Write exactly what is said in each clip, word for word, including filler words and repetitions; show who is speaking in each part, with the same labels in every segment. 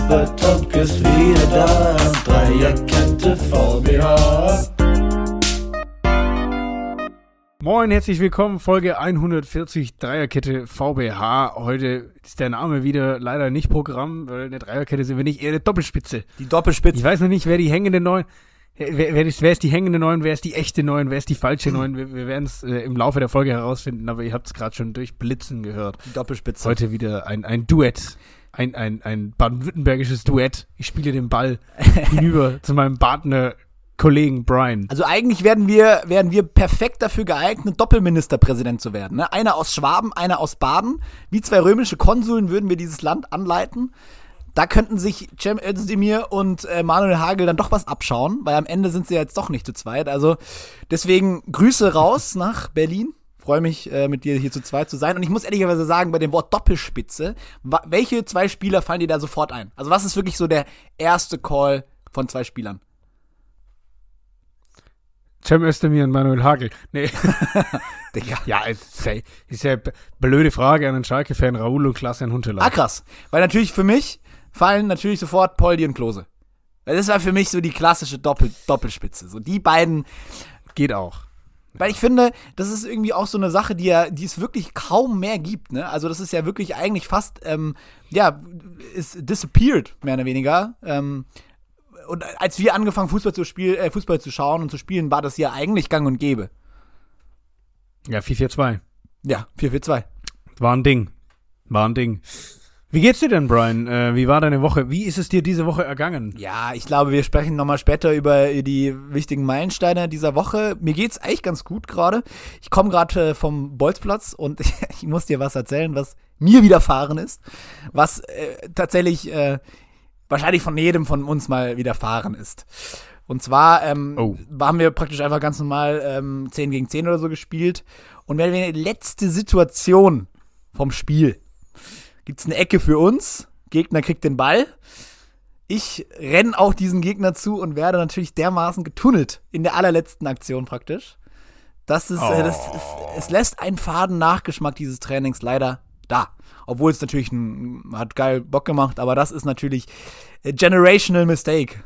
Speaker 1: Fußball Talk ist wieder da. Dreierkette V B H.
Speaker 2: Moin, herzlich willkommen, Folge hundertvierzig, Dreierkette V B H. Heute ist der Name wieder leider nicht Programm, weil eine Dreierkette sind wir nicht, eher eine Doppelspitze.
Speaker 3: Die Doppelspitze.
Speaker 2: Ich weiß noch nicht, wer die hängende Neun, wer, wer, ist, wer ist die hängende Neun, wer ist die echte Neun, wer ist die falsche Neun. Wir, wir werden es äh, im Laufe der Folge herausfinden, aber ihr habt es gerade schon durch Blitzen gehört.
Speaker 3: Die Doppelspitze.
Speaker 2: Heute wieder ein, ein Duett, ein, ein, ein baden-württembergisches Duett. Ich spiele den Ball hinüber zu meinem Partner, Kollegen Brian.
Speaker 3: Also eigentlich werden wir, werden wir perfekt dafür geeignet, Doppelministerpräsident zu werden. Ne? Einer aus Schwaben, einer aus Baden. Wie zwei römische Konsuln würden wir dieses Land anleiten. Da könnten sich Cem Özdemir und äh, Manuel Hagel dann doch was abschauen, weil am Ende sind sie ja jetzt doch nicht zu zweit. Also deswegen Grüße raus nach Berlin. Freue mich, äh, mit dir hier zu zweit zu sein. Und ich muss ehrlicherweise sagen, bei dem Wort Doppelspitze, wa- welche zwei Spieler fallen dir da sofort ein? Also was ist wirklich so der erste Call von zwei Spielern?
Speaker 2: Cem Özdemir und Manuel Hagel. Nee.
Speaker 3: Digga.
Speaker 2: Ja, ist ja, ist ja eine blöde Frage an einen Schalke-Fan, Raoul und Klaas-Jan Huntelaar.
Speaker 3: Ah, krass. Weil natürlich für mich fallen natürlich sofort Poldi und Klose. Weil das war für mich so die klassische Doppel- Doppelspitze. So die beiden.
Speaker 2: Geht auch.
Speaker 3: Weil ich finde, das ist irgendwie auch so eine Sache, die ja, die es wirklich kaum mehr gibt, ne? Also das ist ja wirklich eigentlich fast, ähm, ja, ist disappeared, mehr oder weniger. Ähm, und als wir angefangen Fußball zu spielen, äh, Fußball zu schauen und zu spielen, war das ja eigentlich gang und gäbe.
Speaker 2: Ja, vier vier zwei.
Speaker 3: Ja, vier vier zwei.
Speaker 2: War ein Ding. War ein Ding. Wie geht's dir denn, Brian? Äh, wie war deine Woche? Wie ist es dir diese Woche ergangen?
Speaker 3: Ja, ich glaube, wir sprechen nochmal später über die wichtigen Meilensteine dieser Woche. Mir geht's eigentlich ganz gut gerade. Ich komme gerade äh, vom Bolzplatz und ich muss dir was erzählen, was mir widerfahren ist. Was äh, tatsächlich äh, wahrscheinlich von jedem von uns mal widerfahren ist. Und zwar ähm,
Speaker 2: Oh.
Speaker 3: haben wir praktisch einfach ganz normal ähm, zehn gegen zehn oder so gespielt. Und wenn wir die letzte Situation vom Spiel gibt's eine Ecke für uns, Gegner kriegt den Ball. Ich renne auch diesen Gegner zu und werde natürlich dermaßen getunnelt in der allerletzten Aktion praktisch. Das ist, äh, das ist, es lässt einen faden Nachgeschmack dieses Trainings leider da. Obwohl es natürlich ein, hat geil Bock gemacht, aber das ist natürlich a generational mistake.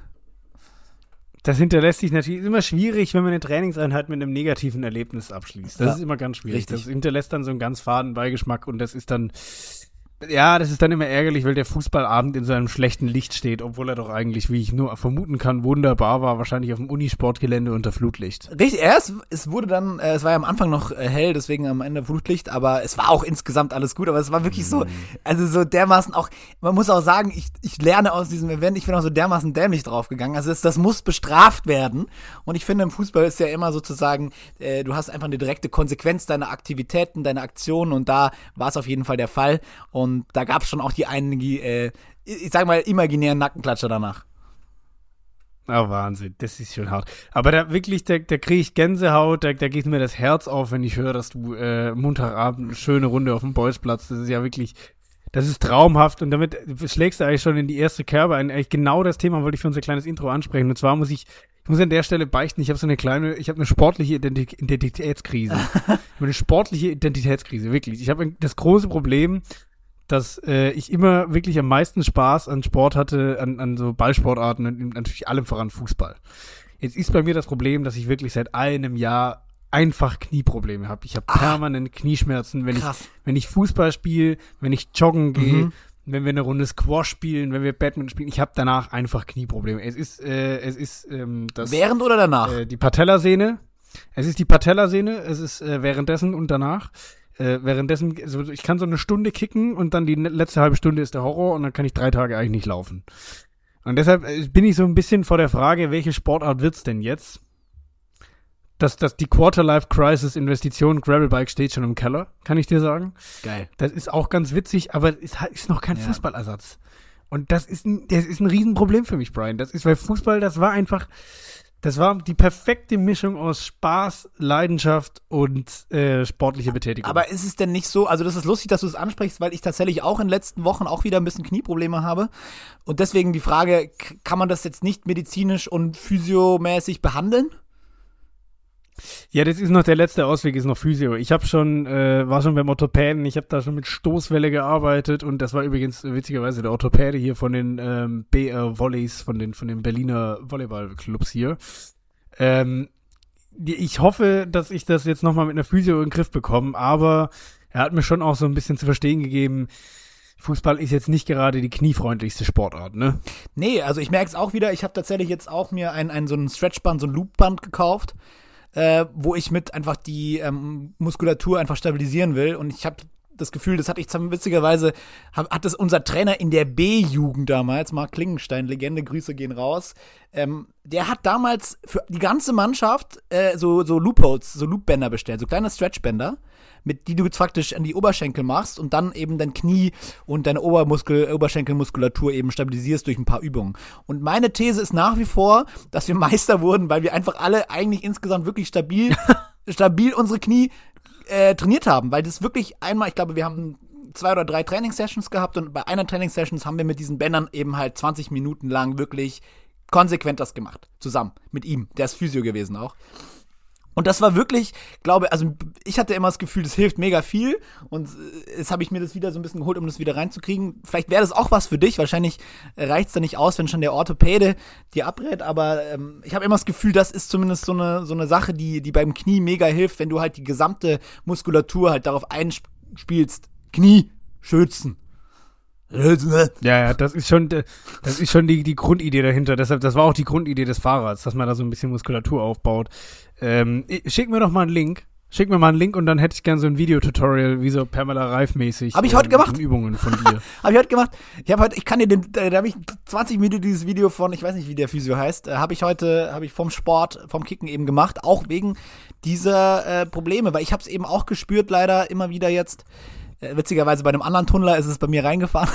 Speaker 2: Das hinterlässt sich natürlich, ist immer schwierig, wenn man eine Trainingseinheit mit einem negativen Erlebnis abschließt. Das
Speaker 3: Ja,
Speaker 2: ist immer ganz schwierig.
Speaker 3: richtig.
Speaker 2: Das hinterlässt dann so einen ganz faden Beigeschmack und das ist dann, ja, das ist dann immer ärgerlich, weil der Fußballabend in so einem schlechten Licht steht, obwohl er doch eigentlich, wie ich nur vermuten kann, wunderbar war, wahrscheinlich auf dem Unisportgelände unter Flutlicht.
Speaker 3: Richtig, erst, es wurde dann, äh, es war ja am Anfang noch äh, hell, deswegen am Ende Flutlicht, aber es war auch insgesamt alles gut, aber es war wirklich so, also so dermaßen auch, man muss auch sagen, ich, ich lerne aus diesem Event, ich bin auch so dermaßen dämlich draufgegangen, also das, das muss bestraft werden und ich finde im Fußball ist ja immer sozusagen, äh, du hast einfach eine direkte Konsequenz deiner Aktivitäten, deiner Aktionen und da war es auf jeden Fall der Fall und da gab es schon auch die einige, äh, ich sag mal, imaginären Nackenklatscher danach.
Speaker 2: Oh, Wahnsinn, das ist schon hart. Aber da wirklich, da, da kriege ich Gänsehaut, da, da geht mir das Herz auf, wenn ich höre, dass du äh, Montagabend eine schöne Runde auf dem Bolzplatz, das ist ja wirklich, das ist traumhaft und damit schlägst du eigentlich schon in die erste Kerbe ein. Eigentlich genau das Thema wollte ich für unser kleines Intro ansprechen und zwar muss ich, ich muss an der Stelle beichten, ich habe so eine kleine, ich habe eine sportliche Identi- Identitätskrise. Ich habe eine sportliche Identitätskrise, wirklich. Ich habe das große Problem, dass äh, ich immer wirklich am meisten Spaß an Sport hatte, an, an so Ballsportarten und natürlich allem voran Fußball. Jetzt ist bei mir das Problem, dass ich wirklich seit einem Jahr einfach Knieprobleme habe. Ich habe permanent Knieschmerzen, wenn
Speaker 3: Krass.
Speaker 2: ich wenn ich Fußball spiele, wenn ich joggen gehe,
Speaker 3: Mhm.
Speaker 2: wenn wir eine Runde Squash spielen, wenn wir Badminton spielen. Ich habe danach einfach Knieprobleme. Es ist äh, es ist ähm, das
Speaker 3: Während oder danach?
Speaker 2: äh, die Patellasehne. Es ist die Patellasehne. Es ist äh, währenddessen und danach. Äh, währenddessen, also ich kann so eine Stunde kicken und dann die ne- letzte halbe Stunde ist der Horror und dann kann ich drei Tage eigentlich nicht laufen. Und deshalb äh, bin ich so ein bisschen vor der Frage, welche Sportart wird's denn jetzt? Dass das die Quarter-Life-Crisis Investition Gravelbike steht schon im Keller, kann ich dir sagen.
Speaker 3: Geil.
Speaker 2: Das ist auch ganz witzig, aber es ist, ist noch kein
Speaker 3: Ja.
Speaker 2: Fußballersatz. Und das ist ein, das ist ein Riesenproblem für mich, Brian. Das ist, weil Fußball, das war einfach, das war die perfekte Mischung aus Spaß, Leidenschaft und äh, sportliche Betätigung.
Speaker 3: Aber ist es denn nicht so, also das ist lustig, dass du es ansprichst, weil ich tatsächlich auch in den letzten Wochen auch wieder ein bisschen Knieprobleme habe. Und deswegen die Frage, k- kann man das jetzt nicht medizinisch und physiomäßig behandeln?
Speaker 2: Ja, das ist noch der letzte Ausweg, ist noch Physio. Ich habe schon, äh, war schon beim Orthopäden, ich habe da schon mit Stoßwelle gearbeitet und das war übrigens witzigerweise der Orthopäde hier von den ähm, B R Volleys, von den, von den Berliner Volleyballclubs hier. Ähm, die, ich hoffe, dass ich das jetzt nochmal mit einer Physio in den Griff bekomme, aber er hat mir schon auch so ein bisschen zu verstehen gegeben, Fußball ist jetzt nicht gerade die kniefreundlichste Sportart, ne?
Speaker 3: Nee, also ich merke es auch wieder, ich habe tatsächlich jetzt auch mir ein, ein so ein Stretchband, so ein Loopband gekauft, äh, wo ich mit einfach die ähm, Muskulatur einfach stabilisieren will und ich habe das Gefühl, das hatte ich witzigerweise, hab, hat das unser Trainer in der B-Jugend damals, Marc Klingenstein, Legende, Grüße gehen raus, ähm, der hat damals für die ganze Mannschaft äh, so, so Loopholds, so Loopbänder bestellt, so kleine Stretchbänder, mit die du jetzt praktisch an die Oberschenkel machst und dann eben dein Knie und deine Obermuskel, Oberschenkelmuskulatur eben stabilisierst durch ein paar Übungen. Und meine These ist nach wie vor, dass wir Meister wurden, weil wir einfach alle eigentlich insgesamt wirklich stabil, stabil unsere Knie äh, trainiert haben, weil das wirklich einmal, ich glaube, wir haben zwei oder drei Trainingssessions gehabt und bei einer Trainingssessions haben wir mit diesen Bändern eben halt zwanzig Minuten lang wirklich konsequent das gemacht. Zusammen mit ihm. Der ist Physio gewesen auch. Und das war wirklich, glaube, also ich hatte immer das Gefühl, das hilft mega viel und jetzt habe ich mir das wieder so ein bisschen geholt, um das wieder reinzukriegen. Vielleicht wäre das auch was für dich, wahrscheinlich reicht es da nicht aus, wenn schon der Orthopäde dir abrät, aber ähm, ich habe immer das Gefühl, das ist zumindest so eine, so eine Sache, die, die beim Knie mega hilft, wenn du halt die gesamte Muskulatur halt darauf einspielst, Knie schützen.
Speaker 2: Ja, ja, das ist schon, das ist schon die, die Grundidee dahinter. Deshalb, das war auch die Grundidee des Fahrrads, dass man da so ein bisschen Muskulatur aufbaut. Ähm, schick mir doch mal einen Link. Schick mir mal einen Link und dann hätte ich gern so ein Videotutorial, wie so Pamela Reif-mäßig.
Speaker 3: Hab ich heute
Speaker 2: ähm,
Speaker 3: gemacht.
Speaker 2: Übungen von dir.
Speaker 3: Hab ich heute gemacht. Ich habe heute, ich kann dir den, da habe ich zwanzig Minuten dieses Video von, ich weiß nicht, wie der Physio heißt, äh, habe ich heute, habe ich vom Sport, vom Kicken eben gemacht, auch wegen dieser äh, Probleme, weil ich habe es eben auch gespürt, leider immer wieder jetzt. Äh, witzigerweise bei einem anderen Tunnler ist es bei mir reingefahren.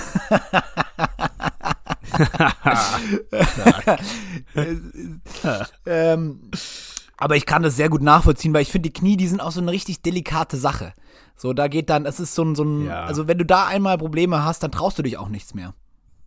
Speaker 3: ähm, aber ich kann das sehr gut nachvollziehen, weil ich finde, die Knie, die sind auch so eine richtig delikate Sache. So, da geht dann, es ist so ein, so ein
Speaker 2: ja.
Speaker 3: also wenn du da einmal Probleme hast, dann traust du dich auch nichts mehr.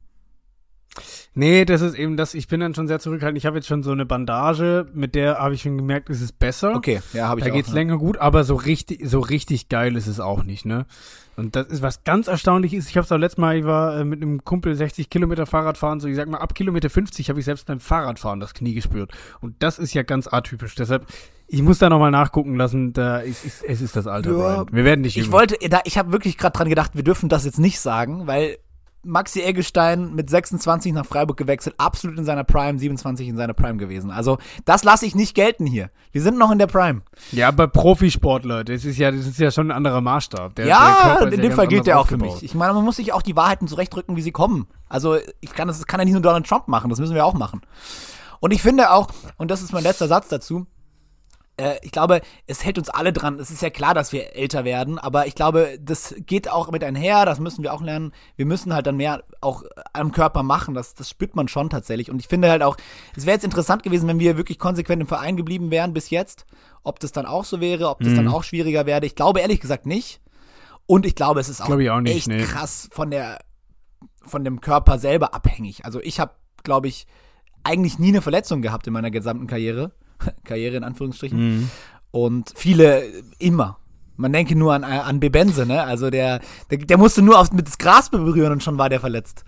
Speaker 2: Nee, das ist eben das, ich bin dann schon sehr zurückhaltend. Ich habe jetzt schon so eine Bandage, mit der habe ich schon gemerkt, es ist besser.
Speaker 3: Okay, ja, habe ich
Speaker 2: da
Speaker 3: auch.
Speaker 2: Da geht's
Speaker 3: ne?
Speaker 2: länger gut, aber so richtig, so richtig geil ist es auch nicht, ne? Und das ist, was ganz erstaunlich ist, ich habe es auch letztes Mal, ich war äh, mit einem Kumpel sechzig Kilometer Fahrrad fahren, so ich sag mal, ab Kilometer fünfzig habe ich selbst beim Fahrradfahren das Knie gespürt. Und das ist ja ganz atypisch. Deshalb, ich muss da nochmal nachgucken lassen, da ist, ist, es ist das Alter,
Speaker 3: Ja,
Speaker 2: Brian. Wir werden nicht
Speaker 3: Ich
Speaker 2: jünger.
Speaker 3: wollte, da, ich habe wirklich gerade dran gedacht, wir dürfen das jetzt nicht sagen, weil Maxi Eggestein mit sechsundzwanzig nach Freiburg gewechselt, absolut in seiner Prime, siebenundzwanzig in seiner Prime gewesen. Also, das lasse ich nicht gelten hier. Wir sind noch in der Prime.
Speaker 2: Ja, aber Profisportler, das ist ja, das ist ja schon ein anderer Maßstab. Der,
Speaker 3: ja,
Speaker 2: der Körper ist
Speaker 3: in
Speaker 2: ja
Speaker 3: dem
Speaker 2: ganz
Speaker 3: Fall gilt
Speaker 2: anders
Speaker 3: der auch für
Speaker 2: aufgebaut.
Speaker 3: mich. Ich meine, man muss sich auch die Wahrheiten zurechtrücken, wie sie kommen. Also, ich kann, das kann ja nicht nur Donald Trump machen, das müssen wir auch machen. Und ich finde auch, und das ist mein letzter Satz dazu, äh, ich glaube, es hält uns alle dran. Es ist ja klar, dass wir älter werden, aber ich glaube, das geht auch mit einher, das müssen wir auch lernen. Wir müssen halt dann mehr auch am Körper machen, das, das spürt man schon tatsächlich. Und ich finde halt auch, es wäre jetzt interessant gewesen, wenn wir wirklich konsequent im Verein geblieben wären bis jetzt, ob das dann auch so wäre, ob das
Speaker 2: Mhm.
Speaker 3: dann auch schwieriger wäre. Ich glaube ehrlich gesagt nicht. Und ich glaube, es ist auch,
Speaker 2: Glaub ich auch nicht,
Speaker 3: echt
Speaker 2: nee.
Speaker 3: krass von der, von dem Körper selber abhängig. Also ich habe, glaube ich, eigentlich nie eine Verletzung gehabt in meiner gesamten Karriere. Karriere in Anführungsstrichen.
Speaker 2: Mhm.
Speaker 3: Und viele immer. Man denke nur an, an Bebense, ne? Also der, der, der musste nur aufs, mit das Gras berühren und schon war der verletzt.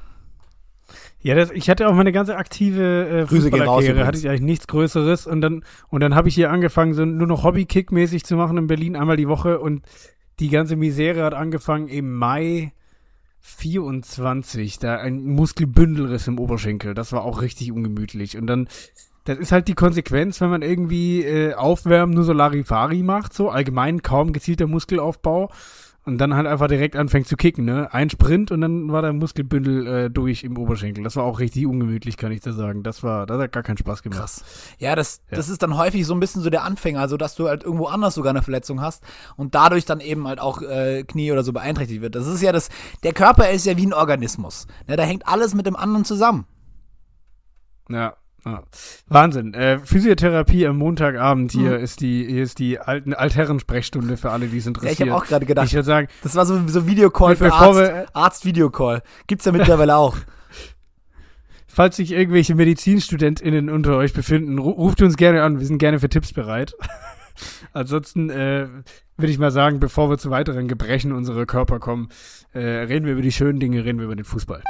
Speaker 2: Ja, das, ich hatte auch meine ganze aktive äh,
Speaker 3: Grüße gehen raus
Speaker 2: Fußballerkarriere,
Speaker 3: übrigens.
Speaker 2: hatte ich eigentlich nichts Größeres und dann und dann habe ich hier angefangen, so nur noch Hobby-Kick-mäßig zu machen in Berlin, einmal die Woche und die ganze Misere hat angefangen im Mai vierundzwanzig, da ein Muskelbündelriss im Oberschenkel, das war auch richtig ungemütlich und dann, das ist halt die Konsequenz, wenn man irgendwie äh, Aufwärmen nur so Larifari macht, so allgemein kaum gezielter Muskelaufbau und dann halt einfach direkt anfängt zu kicken, ne? Ein Sprint und dann war der Muskelbündel äh, durch im Oberschenkel. Das war auch richtig ungemütlich, kann ich da sagen. Das war, das hat gar keinen Spaß gemacht.
Speaker 3: Krass. Ja, das,
Speaker 2: Ja.
Speaker 3: das ist dann häufig so ein bisschen so der Anfänger, also dass du halt irgendwo anders sogar eine Verletzung hast und dadurch dann eben halt auch äh, Knie oder so beeinträchtigt wird. Das ist ja das, der Körper ist ja wie ein Organismus. Ne? Da hängt alles mit dem anderen zusammen.
Speaker 2: Ja. Ja. Wahnsinn. Äh, Physiotherapie am Montagabend hier
Speaker 3: Mhm.
Speaker 2: ist die, hier ist die alten Altherren-Sprechstunde für alle, die es
Speaker 3: Ja,
Speaker 2: interessiert.
Speaker 3: ich habe auch gerade gedacht,
Speaker 2: Ich würde sagen,
Speaker 3: das war so, so Videocall für
Speaker 2: Bevor
Speaker 3: Arzt,
Speaker 2: wir-
Speaker 3: Arzt-Videocall. Gibt's ja mittlerweile auch.
Speaker 2: falls sich irgendwelche MedizinstudentInnen unter euch befinden, ru- ruft uns gerne an. Wir sind gerne für Tipps bereit. Ansonsten äh, würde ich mal sagen, bevor wir zu weiteren Gebrechen unserer Körper kommen, äh, reden wir über die schönen Dinge, reden wir über den Fußball.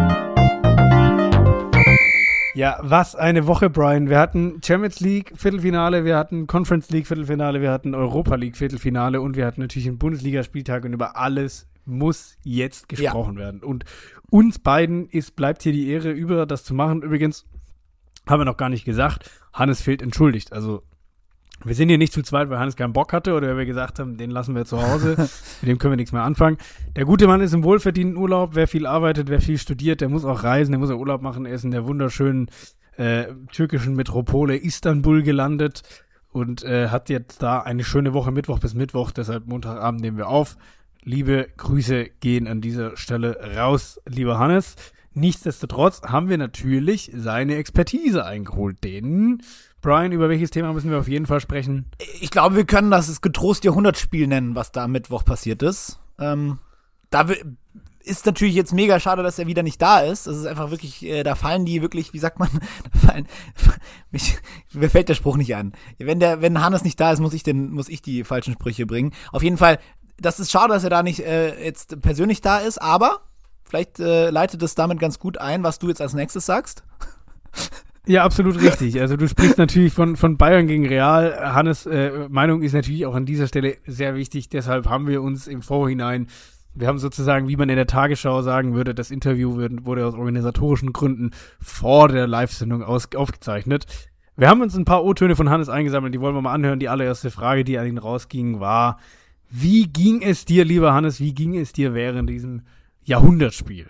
Speaker 2: Ja, was eine Woche, Brian. Wir hatten Champions League Viertelfinale, wir hatten Conference League Viertelfinale, wir hatten Europa League Viertelfinale und wir hatten natürlich einen Bundesligaspieltag und über alles muss jetzt gesprochen ja. werden. Und uns beiden ist, bleibt hier die Ehre über, das zu machen. Übrigens haben wir noch gar nicht gesagt, Hannes fehlt entschuldigt. Also wir sind hier nicht zu zweit, weil Hannes keinen Bock hatte oder weil wir gesagt haben, den lassen wir zu Hause, mit dem können wir nichts mehr anfangen. Der gute Mann ist im wohlverdienten Urlaub, wer viel arbeitet, wer viel studiert, der muss auch reisen, der muss auch Urlaub machen. Er ist in der wunderschönen äh, türkischen Metropole Istanbul gelandet und äh, hat jetzt da eine schöne Woche, Mittwoch bis Mittwoch, deshalb Montagabend nehmen wir auf. Liebe Grüße gehen an dieser Stelle raus, lieber Hannes. Nichtsdestotrotz haben wir natürlich seine Expertise eingeholt, denn Brian, über welches Thema müssen wir auf jeden Fall sprechen?
Speaker 3: Ich glaube, wir können das getrost Jahrhundertspiel nennen, was da am Mittwoch passiert ist. Ähm, da w- ist natürlich jetzt mega schade, dass er wieder nicht da ist. Das ist einfach wirklich, äh, da fallen die wirklich, wie sagt man, da fallen, mich, mir fällt der Spruch nicht an. Wenn der, wenn Hannes nicht da ist, muss ich den, muss ich die falschen Sprüche bringen. Auf jeden Fall, das ist schade, dass er da nicht äh, jetzt persönlich da ist, aber vielleicht äh, leitet es damit ganz gut ein, was du jetzt als nächstes sagst.
Speaker 2: Ja, absolut richtig. Also du sprichst natürlich von, von Bayern gegen Real. Hannes' äh, Meinung ist natürlich auch an dieser Stelle sehr wichtig. Deshalb haben wir uns im Vorhinein, wir haben sozusagen, wie man in der Tagesschau sagen würde, das Interview wird, wurde aus organisatorischen Gründen vor der Live-Sendung aus, aufgezeichnet. Wir haben uns ein paar O-Töne von Hannes eingesammelt, die wollen wir mal anhören. Die allererste Frage, die an ihn rausging, war, wie ging es dir, lieber Hannes, wie ging es dir während diesem Jahrhundertspiel?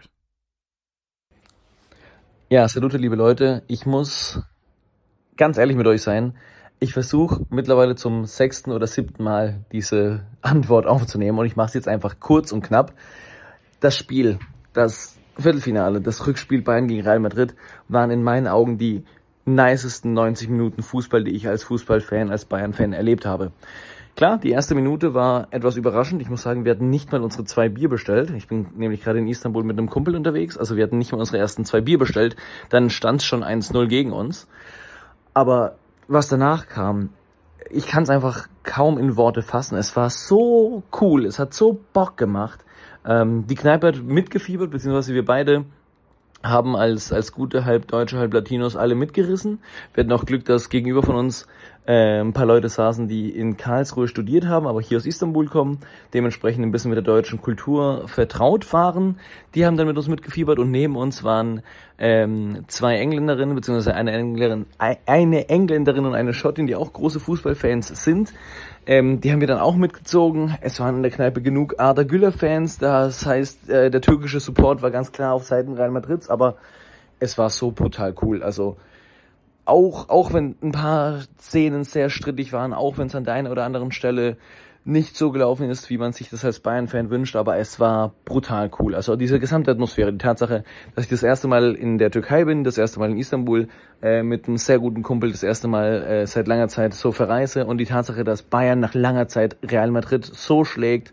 Speaker 4: Ja, salute, liebe Leute. Ich muss ganz ehrlich mit euch sein. Ich versuche mittlerweile zum sechsten oder siebten Mal diese Antwort aufzunehmen und ich mache es jetzt einfach kurz und knapp. Das Spiel, das Viertelfinale, das Rückspiel Bayern gegen Real Madrid waren in meinen Augen die nicesten neunzig Minuten Fußball, die ich als Fußballfan, als Bayern-Fan erlebt habe. Klar, die erste Minute war etwas überraschend. Ich muss sagen, wir hatten nicht mal unsere zwei Bier bestellt. Ich bin nämlich gerade in Istanbul mit einem Kumpel unterwegs. Also wir hatten nicht mal unsere ersten zwei Bier bestellt. Dann stand es schon eins null gegen uns. Aber was danach kam, ich kann es einfach kaum in Worte fassen. Es war so cool, es hat so Bock gemacht. Ähm, die Kneipe hat mitgefiebert, beziehungsweise wir beide haben als als gute halb Deutsche, halb Latinos alle mitgerissen. Wir hatten auch Glück, dass gegenüber von uns äh, ein paar Leute saßen, die in Karlsruhe studiert haben, aber hier aus Istanbul kommen, dementsprechend ein bisschen mit der deutschen Kultur vertraut waren. Die haben dann mit uns mitgefiebert und neben uns waren ähm, zwei Engländerinnen, beziehungsweise eine Engländerin, eine Engländerin und eine Schottin, die auch große Fußballfans sind. Ähm, die haben wir dann auch mitgezogen. Es waren in der Kneipe genug Arda Güler-Fans. Das heißt, äh, der türkische Support war ganz klar auf Seiten Real Madrids, aber es war so brutal cool. Also auch auch wenn ein paar Szenen sehr strittig waren, auch wenn es an der einen oder anderen Stelle nicht so gelaufen ist, wie man sich das als Bayern-Fan wünscht, aber es war brutal cool. Also diese gesamte Atmosphäre, die Tatsache, dass ich das erste Mal in der Türkei bin, das erste Mal in Istanbul, äh, mit einem sehr guten Kumpel das erste Mal äh, seit langer Zeit so verreise und die Tatsache, dass Bayern nach langer Zeit Real Madrid so schlägt,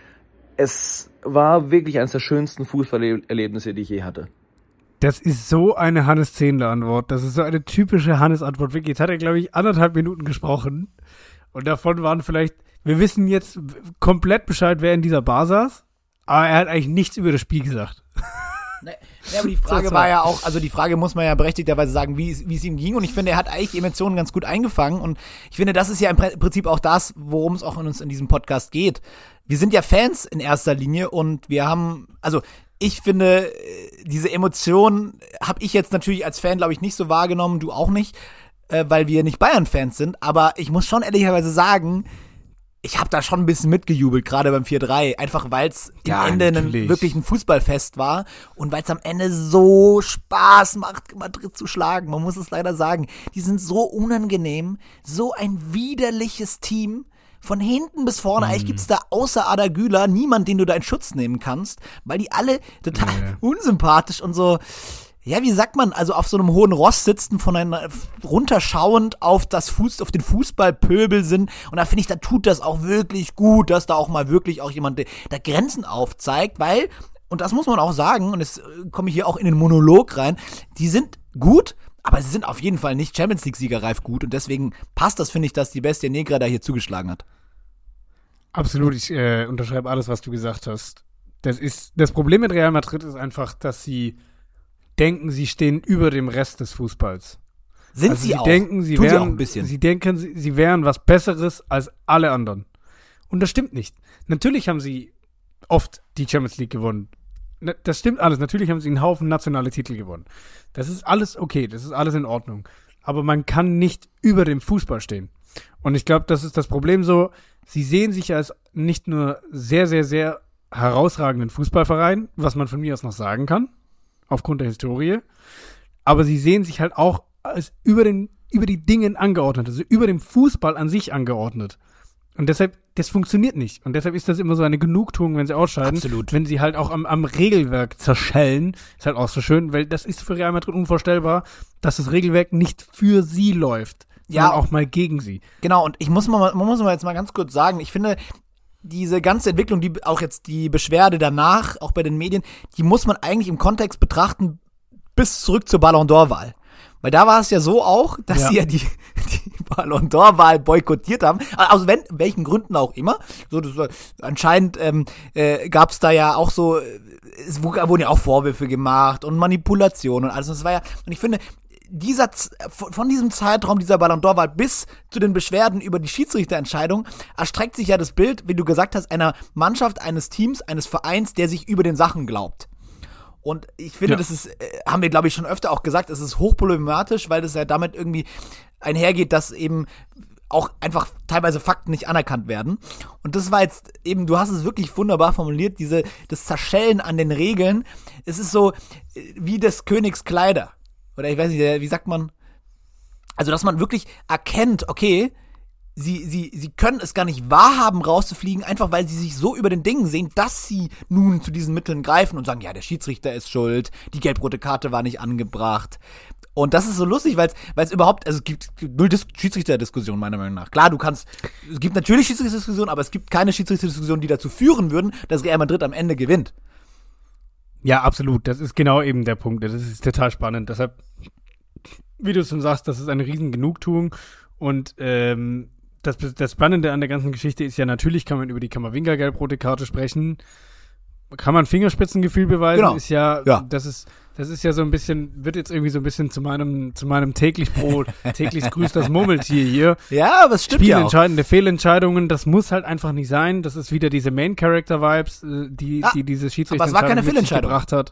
Speaker 4: es war wirklich eines der schönsten Fußballerlebnisse, die ich je hatte.
Speaker 2: Das ist so eine Hannes-Zehndler-Antwort. Das ist so eine typische Hannes-Antwort. Wirklich, jetzt hat er, glaube ich, anderthalb Minuten gesprochen. Und davon waren vielleicht, wir wissen jetzt komplett Bescheid, wer in dieser Bar saß. Aber er hat eigentlich nichts über das Spiel gesagt.
Speaker 3: Ne, ja, aber die Frage war ja auch, also die Frage muss man ja berechtigterweise sagen, wie es, wie es ihm ging. Und ich finde, er hat eigentlich die Emotionen ganz gut eingefangen. Und ich finde, das ist ja im Prinzip auch das, worum es auch in uns in diesem Podcast geht. Wir sind ja Fans in erster Linie und wir haben, also ich finde, diese Emotionen habe ich jetzt natürlich als Fan, glaube ich, nicht so wahrgenommen, du auch nicht, äh, weil wir nicht Bayern-Fans sind. Aber ich muss schon ehrlicherweise sagen, ich habe da schon ein bisschen mitgejubelt, gerade beim vier drei, einfach weil es
Speaker 2: Ja,
Speaker 3: am Ende
Speaker 2: natürlich.
Speaker 3: ein, wirklich ein Fußballfest war und weil es am Ende so Spaß macht, Madrid zu schlagen. Man muss es leider sagen, die sind so unangenehm, so ein widerliches Team. Von hinten bis vorne, eigentlich gibt's da außer Arda Güler niemand, den du da in Schutz nehmen kannst, weil die alle total
Speaker 2: Ja.
Speaker 3: unsympathisch und so, ja, wie sagt man, also auf so einem hohen Ross sitzen, von einer runterschauend auf das Fuß, auf den Fußballpöbel sind. Und da finde ich, da tut das auch wirklich gut, dass da auch mal wirklich auch jemand da Grenzen aufzeigt, weil, und das muss man auch sagen, und jetzt komme ich hier auch in den Monolog rein, die sind gut, aber sie sind auf jeden Fall nicht Champions League-Sieger reif gut und deswegen passt das, finde ich, dass die Bestia Negra da hier zugeschlagen hat.
Speaker 2: Absolut, ich äh, unterschreibe alles, was du gesagt hast. Das ist, das Problem mit Real Madrid ist einfach, dass sie denken, sie stehen über dem Rest des Fußballs.
Speaker 3: Sind
Speaker 2: also
Speaker 3: sie,
Speaker 2: sie
Speaker 3: auch?
Speaker 2: Denken, sie
Speaker 3: Tun
Speaker 2: wären,
Speaker 3: sie auch ein bisschen.
Speaker 2: Sie denken, sie, sie wären was Besseres als alle anderen. Und das stimmt nicht. Natürlich haben sie oft die Champions League gewonnen. Das stimmt alles. Natürlich haben sie einen Haufen nationale Titel gewonnen. Das ist alles okay, das ist alles in Ordnung. Aber man kann nicht über dem Fußball stehen. Und ich glaube, das ist das Problem so, sie sehen sich als nicht nur sehr, sehr, sehr herausragenden Fußballverein, was man von mir aus noch sagen kann, aufgrund der Historie, aber sie sehen sich halt auch als über, den, über die Dinge angeordnet, also über dem Fußball an sich angeordnet. Und deshalb, das funktioniert nicht. Und deshalb ist das immer so eine Genugtuung, wenn sie ausscheiden.
Speaker 3: Absolut.
Speaker 2: Wenn sie halt auch am, am Regelwerk zerschellen, ist halt auch so schön, weil das ist für Real Madrid unvorstellbar, dass das Regelwerk nicht für sie läuft, sondern
Speaker 3: Ja.
Speaker 2: auch mal gegen sie.
Speaker 3: Genau, und ich muss mal, man muss mal jetzt mal ganz kurz sagen, ich finde, diese ganze Entwicklung, die auch jetzt die Beschwerde danach, auch bei den Medien, die muss man eigentlich im Kontext betrachten bis zurück zur Ballon d'Or-Wahl. Weil da war es ja so auch, dass
Speaker 2: Ja.
Speaker 3: sie ja die, die Ballon d'Or-Wahl boykottiert haben, aus wenn, welchen Gründen auch immer. So, das war, anscheinend ähm, äh, gab es da ja auch so, es wurden ja auch Vorwürfe gemacht und Manipulation und alles. Und das war ja, und ich finde, dieser, von diesem Zeitraum dieser Ballon d'Or-Wahl bis zu den Beschwerden über die Schiedsrichterentscheidung erstreckt sich ja das Bild, wie du gesagt hast, einer Mannschaft, eines Teams, eines Vereins, der sich über den Sachen glaubt. Und ich finde,
Speaker 2: Ja.
Speaker 3: das ist, äh, haben wir, glaube ich, schon öfter auch gesagt, es ist hochproblematisch, weil das ja damit irgendwie einhergeht, dass eben auch einfach teilweise Fakten nicht anerkannt werden. Und das war jetzt eben, du hast es wirklich wunderbar formuliert, diese, das Zerschellen an den Regeln. Es ist so äh, wie des Königs Kleider. Oder ich weiß nicht, wie sagt man? Also, dass man wirklich erkennt, okay, sie, sie, sie können es gar nicht wahrhaben, rauszufliegen, einfach weil sie sich so über den Dingen sehen, dass sie nun zu diesen Mitteln greifen und sagen, ja, der Schiedsrichter ist schuld, die gelb-rote Karte war nicht angebracht. Und das ist so lustig, weil es überhaupt, also es gibt null Dis- Schiedsrichterdiskussion meiner Meinung nach. Klar, du kannst, es gibt natürlich Schiedsrichterdiskussionen, aber es gibt keine Schiedsrichterdiskussionen, die dazu führen würden, dass Real Madrid am Ende gewinnt.
Speaker 2: Ja, absolut. Das ist genau eben der Punkt. Das ist total spannend. Deshalb, wie du schon sagst, das ist eine riesen Genugtuung. Und ähm, das, das Spannende an der ganzen Geschichte ist ja, natürlich kann man über die Kamavinga-gelb-rote Karte sprechen. Kann man Fingerspitzengefühl beweisen?
Speaker 3: Genau.
Speaker 2: Ist ja,
Speaker 3: Ja.
Speaker 2: das ist, das ist ja so ein bisschen, wird jetzt irgendwie so ein bisschen zu meinem, zu meinem täglich Brot, täglich grüßt das Murmeltier hier.
Speaker 3: Ja, aber es stimmt ja auch.
Speaker 2: Spielentscheidende Fehlentscheidungen, das muss halt einfach nicht sein. Das ist wieder diese Main-Character-Vibes, äh, die,
Speaker 3: Ah,
Speaker 2: die diese
Speaker 3: aber
Speaker 2: Schiedsrichter
Speaker 3: es war keine
Speaker 2: mit sich
Speaker 3: Fehlentscheidung.
Speaker 2: gebracht hat.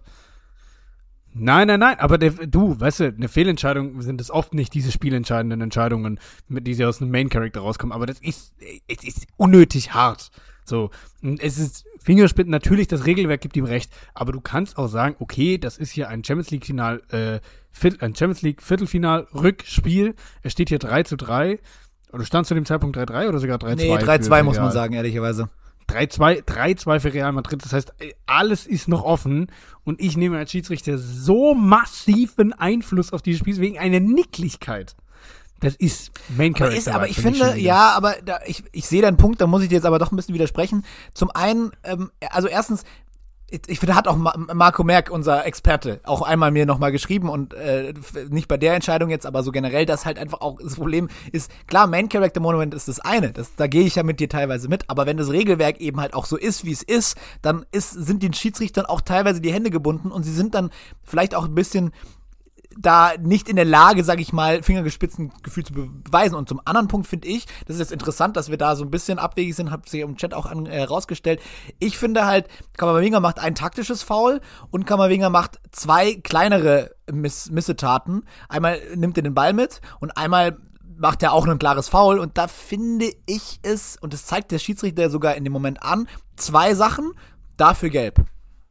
Speaker 2: Nein, nein, nein, aber der, du, weißt du, eine Fehlentscheidung sind es oft nicht diese spielentscheidenden Entscheidungen, mit die sie aus einem Main-Character rauskommen, aber das ist, es ist unnötig hart. So, und es ist Fingerspitten, natürlich, das Regelwerk gibt ihm recht, aber du kannst auch sagen, okay, das ist hier ein Champions League Final, äh, Viertel, ein Champions League Viertelfinal Rückspiel, es steht hier drei zu drei, oder stand zu dem Zeitpunkt drei drei oder sogar drei zwei?
Speaker 3: Nee, drei zwei
Speaker 2: für
Speaker 3: muss man
Speaker 2: Real?
Speaker 3: sagen, ehrlicherweise.
Speaker 2: drei zwei, drei zwei für Real Madrid, das heißt, alles ist noch offen und ich nehme als Schiedsrichter so massiven Einfluss auf dieses Spiel wegen einer Nicklichkeit. Das ist Main
Speaker 3: Aber,
Speaker 2: Character.
Speaker 3: ist, aber ich
Speaker 2: für mich
Speaker 3: finde,
Speaker 2: schon wieder.
Speaker 3: ja, aber da, ich, ich sehe deinen Punkt, da muss ich dir jetzt aber doch ein bisschen widersprechen. Zum einen, ähm, also erstens, ich, ich finde, hat auch Ma- Marco Merck, unser Experte, auch einmal mir nochmal geschrieben und äh, nicht bei der Entscheidung jetzt, aber so generell, dass halt einfach auch das Problem ist, klar, Main Character Monument ist das eine, das, da gehe ich ja mit dir teilweise mit, aber wenn das Regelwerk eben halt auch so ist, wie es ist, dann ist, sind den Schiedsrichtern auch teilweise die Hände gebunden und sie sind dann vielleicht auch ein bisschen da nicht in der Lage, sag ich mal, Fingergespitzengefühl zu beweisen. Und zum anderen Punkt finde ich, das ist jetzt interessant, dass wir da so ein bisschen abwegig sind, hat sich im Chat auch an, äh, herausgestellt. Ich finde halt, Kamavinga macht ein taktisches Foul und Kamavinga macht zwei kleinere Miss- Missetaten. Einmal nimmt er den Ball mit und einmal macht er auch ein klares Foul. Und da finde ich es, und das zeigt der Schiedsrichter sogar in dem Moment an, zwei Sachen, dafür gelb.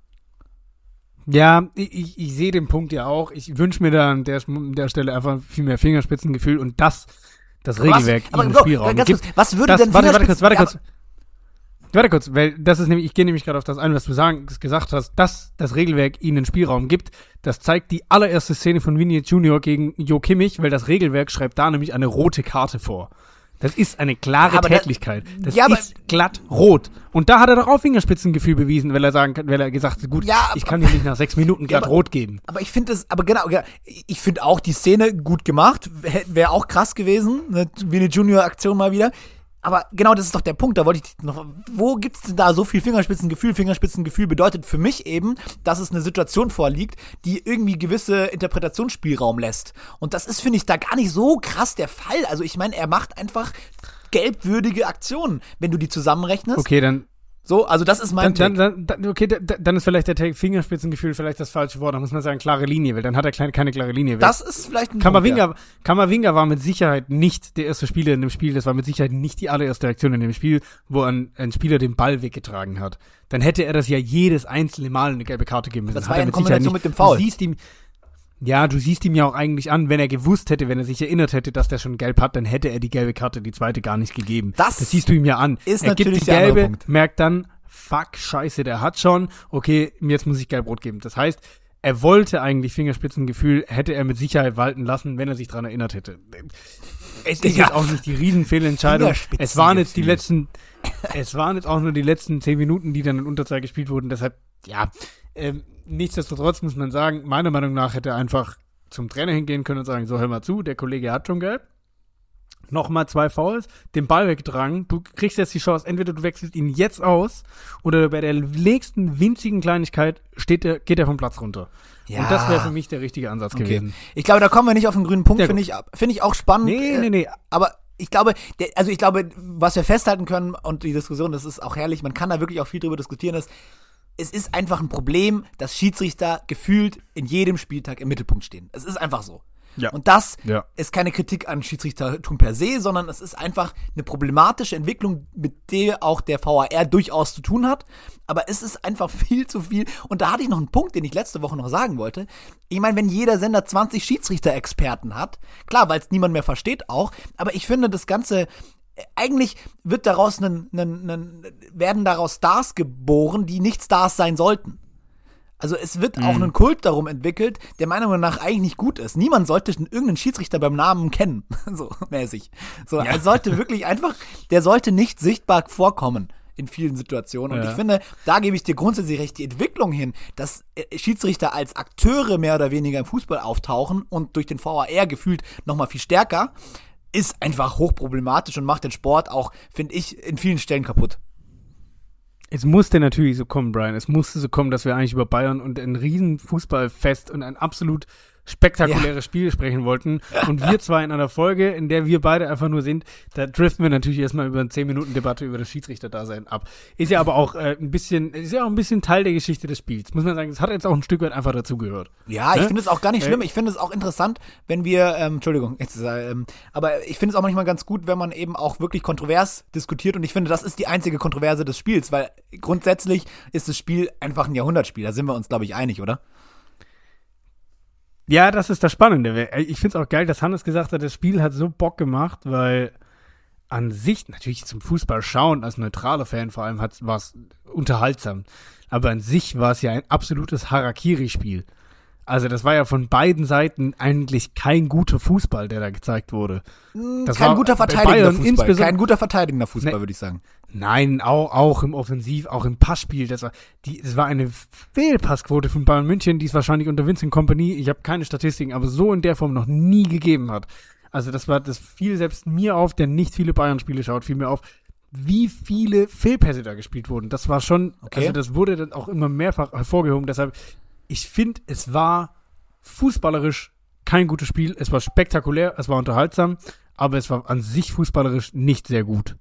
Speaker 2: Ja, ich, ich, ich sehe den Punkt ja auch. Ich wünsche mir da an der, an der Stelle einfach viel mehr Fingerspitzengefühl und das, das
Speaker 3: Aber was-
Speaker 2: Regelwerk
Speaker 3: aber
Speaker 2: ihnen
Speaker 3: Bro,
Speaker 2: Spielraum
Speaker 3: ganz
Speaker 2: gibt.
Speaker 3: kurz, was würde
Speaker 2: das,
Speaker 3: denn
Speaker 2: warte, warte kurz, warte kurz.
Speaker 3: Fingerspitzen-
Speaker 2: Warte kurz, weil das ist nämlich, ich gehe nämlich gerade auf das ein, was du sagen, gesagt hast, dass das Regelwerk ihnen Spielraum gibt. Das zeigt die allererste Szene von Vinicius Junior gegen Jo Kimmich, weil das Regelwerk schreibt da nämlich eine rote Karte vor. Das ist eine klare
Speaker 3: Aber da-
Speaker 2: Tätlichkeit. Das
Speaker 3: Ja, aber-
Speaker 2: ist glatt rot. Und da hat er doch auch Fingerspitzengefühl bewiesen, weil er sagen kann, weil er gesagt hat, gut,
Speaker 3: Ja,
Speaker 2: ich
Speaker 3: aber-
Speaker 2: kann dir nicht nach sechs Minuten glatt
Speaker 3: aber-
Speaker 2: rot geben.
Speaker 3: Aber ich finde es, aber genau, ja, ich finde auch die Szene gut gemacht. Wäre auch krass gewesen, ne, wie eine Junior-Aktion mal wieder. Aber genau das ist doch der Punkt, da wollte ich noch, wo gibt's denn da so viel Fingerspitzengefühl? Fingerspitzengefühl bedeutet für mich eben, dass es eine Situation vorliegt, die irgendwie gewisse Interpretationsspielraum lässt. Und das ist, finde ich, da gar nicht so krass der Fall. Also ich meine, er macht einfach gelbwürdige Aktionen, wenn du die zusammenrechnest.
Speaker 2: Okay, dann
Speaker 3: So, also das ist mein
Speaker 2: Dann,
Speaker 3: Take.
Speaker 2: dann, dann, okay, da- dann ist vielleicht der Take Fingerspitzengefühl vielleicht das falsche Wort. Da muss man sagen, klare Linie, weil dann hat er keine, keine klare Linie.
Speaker 3: Das ist vielleicht ein
Speaker 2: Kamavinga,
Speaker 3: Punkt,
Speaker 2: Kamavinga war mit Sicherheit nicht der erste Spieler in dem Spiel. Das war mit Sicherheit nicht die allererste Aktion in dem Spiel, wo ein, ein Spieler den Ball weggetragen hat. Dann hätte er das ja jedes einzelne Mal eine gelbe Karte geben müssen.
Speaker 3: Das
Speaker 2: Hat
Speaker 3: war
Speaker 2: er
Speaker 3: ja in
Speaker 2: mit Sicherheit
Speaker 3: Kombination
Speaker 2: nicht.
Speaker 3: mit dem Foul.
Speaker 2: Du siehst ihm, ja, du siehst ihm ja auch eigentlich an, wenn er gewusst hätte, wenn er sich erinnert hätte, dass der schon gelb hat, dann hätte er die gelbe Karte, die zweite, gar nicht gegeben.
Speaker 3: Das
Speaker 2: das siehst du ihm ja an.
Speaker 3: ist
Speaker 2: er gibt
Speaker 3: natürlich
Speaker 2: die
Speaker 3: der andere
Speaker 2: gelbe,
Speaker 3: Punkt.
Speaker 2: merkt dann, fuck, scheiße, der hat schon, okay, jetzt muss ich gelb-rot geben. Das heißt, er wollte eigentlich Fingerspitzengefühl, hätte er mit Sicherheit walten lassen, wenn er sich daran erinnert hätte. Es ist
Speaker 3: Ja.
Speaker 2: jetzt auch nicht die Riesenfehlentscheidung. Es waren jetzt die letzten, es waren jetzt auch nur die letzten zehn Minuten, die dann in Unterzahl gespielt wurden. Deshalb, ja, ähm, nichtsdestotrotz muss man sagen, meiner Meinung nach hätte er einfach zum Trainer hingehen können und sagen, so, hör mal zu, der Kollege hat schon gelb. Nochmal zwei Fouls, den Ball weggetragen. Du kriegst jetzt die Chance, entweder du wechselst ihn jetzt aus oder bei der nächsten winzigen Kleinigkeit steht er, geht er vom Platz runter.
Speaker 3: Ja.
Speaker 2: Und das wäre für mich der richtige Ansatz
Speaker 3: Okay.
Speaker 2: gewesen.
Speaker 3: Ich glaube, da kommen wir nicht auf den grünen Punkt,
Speaker 2: Ja,
Speaker 3: finde ich, finde ich auch spannend.
Speaker 2: Nee, nee, nee.
Speaker 3: Aber ich glaube, der, also ich glaube, was wir festhalten können und die Diskussion, das ist auch herrlich, man kann da wirklich auch viel drüber diskutieren, ist, es ist einfach ein Problem, dass Schiedsrichter gefühlt in jedem Spieltag im Mittelpunkt stehen. Es ist einfach so.
Speaker 2: Ja.
Speaker 3: Und das
Speaker 2: Ja.
Speaker 3: ist keine Kritik an Schiedsrichtertum per se, sondern es ist einfach eine problematische Entwicklung, mit der auch der V A R durchaus zu tun hat. Aber es ist einfach viel zu viel. Und da hatte ich noch einen Punkt, den ich letzte Woche noch sagen wollte. Ich meine, wenn jeder Sender zwanzig Schiedsrichter-Experten hat, klar, weil es niemand mehr versteht auch, aber ich finde, das Ganze, eigentlich wird daraus einen, einen, einen, werden daraus Stars geboren, die nicht Stars sein sollten. Also es wird auch ein Kult darum entwickelt, der meiner Meinung nach eigentlich nicht gut ist. Niemand sollte irgendeinen Schiedsrichter beim Namen kennen, so mäßig. So, er sollte wirklich einfach, der sollte nicht sichtbar vorkommen in vielen Situationen. Und
Speaker 2: Ja.
Speaker 3: ich finde, da gebe ich dir grundsätzlich recht, die Entwicklung hin, dass äh, Schiedsrichter als Akteure mehr oder weniger im Fußball auftauchen und durch den V A R gefühlt nochmal viel stärker, ist einfach hochproblematisch und macht den Sport auch, finde ich, in vielen Stellen kaputt.
Speaker 2: Es musste natürlich so kommen, Brian. Es musste so kommen, dass wir eigentlich über Bayern und ein riesen Fußballfest und ein absolut spektakuläres
Speaker 3: Ja.
Speaker 2: Spiel sprechen wollten. Und wir zwei in einer Folge, in der wir beide einfach nur sind, da driften wir natürlich erstmal über eine zehn Minuten Debatte über das Schiedsrichterdasein ab. Ist ja aber auch äh, ein bisschen, ist ja auch ein bisschen Teil der Geschichte des Spiels. Muss man sagen, es hat jetzt auch ein Stück weit einfach dazugehört.
Speaker 3: Ja, ich
Speaker 2: Ne?
Speaker 3: finde es auch gar nicht schlimm.
Speaker 2: Äh,
Speaker 3: Ich finde es auch interessant, wenn wir, ähm, Entschuldigung, jetzt, ähm, aber ich finde es auch manchmal ganz gut, wenn man eben auch wirklich kontrovers diskutiert. Und ich finde, das ist die einzige Kontroverse des Spiels, weil grundsätzlich ist das Spiel einfach ein Jahrhundertspiel. Da sind wir uns, glaube ich, einig, oder?
Speaker 2: Ja, das ist das Spannende. Ich finde es auch geil, dass Hannes gesagt hat, das Spiel hat so Bock gemacht, weil an sich, natürlich zum Fußball schauen, als neutraler Fan vor allem, war es unterhaltsam. Aber an sich war es ja ein absolutes Harakiri-Spiel. Also das war ja von beiden Seiten eigentlich kein guter Fußball, der da gezeigt wurde. Das
Speaker 3: Kein
Speaker 2: war
Speaker 3: guter
Speaker 2: bei
Speaker 3: verteidigender
Speaker 2: Bayern
Speaker 3: Fußball.
Speaker 2: insbesondere-
Speaker 3: Kein guter verteidigender Fußball,
Speaker 2: Nee.
Speaker 3: würde ich sagen.
Speaker 2: Nein, auch, auch im Offensiv, auch im Passspiel. Das war, die, das war eine Fehlpassquote von Bayern München, die es wahrscheinlich unter Vincent Kompany, ich habe keine Statistiken, aber so in der Form noch nie gegeben hat. Also das war, das fiel selbst mir auf, der nicht viele Bayern-Spiele schaut, fiel mir auf, wie viele Fehlpässe da gespielt wurden. Das war schon,
Speaker 3: Okay.
Speaker 2: also das wurde dann auch immer mehrfach hervorgehoben. Deshalb, ich finde, es war fußballerisch kein gutes Spiel. Es war spektakulär, es war unterhaltsam, aber es war an sich fußballerisch nicht sehr gut.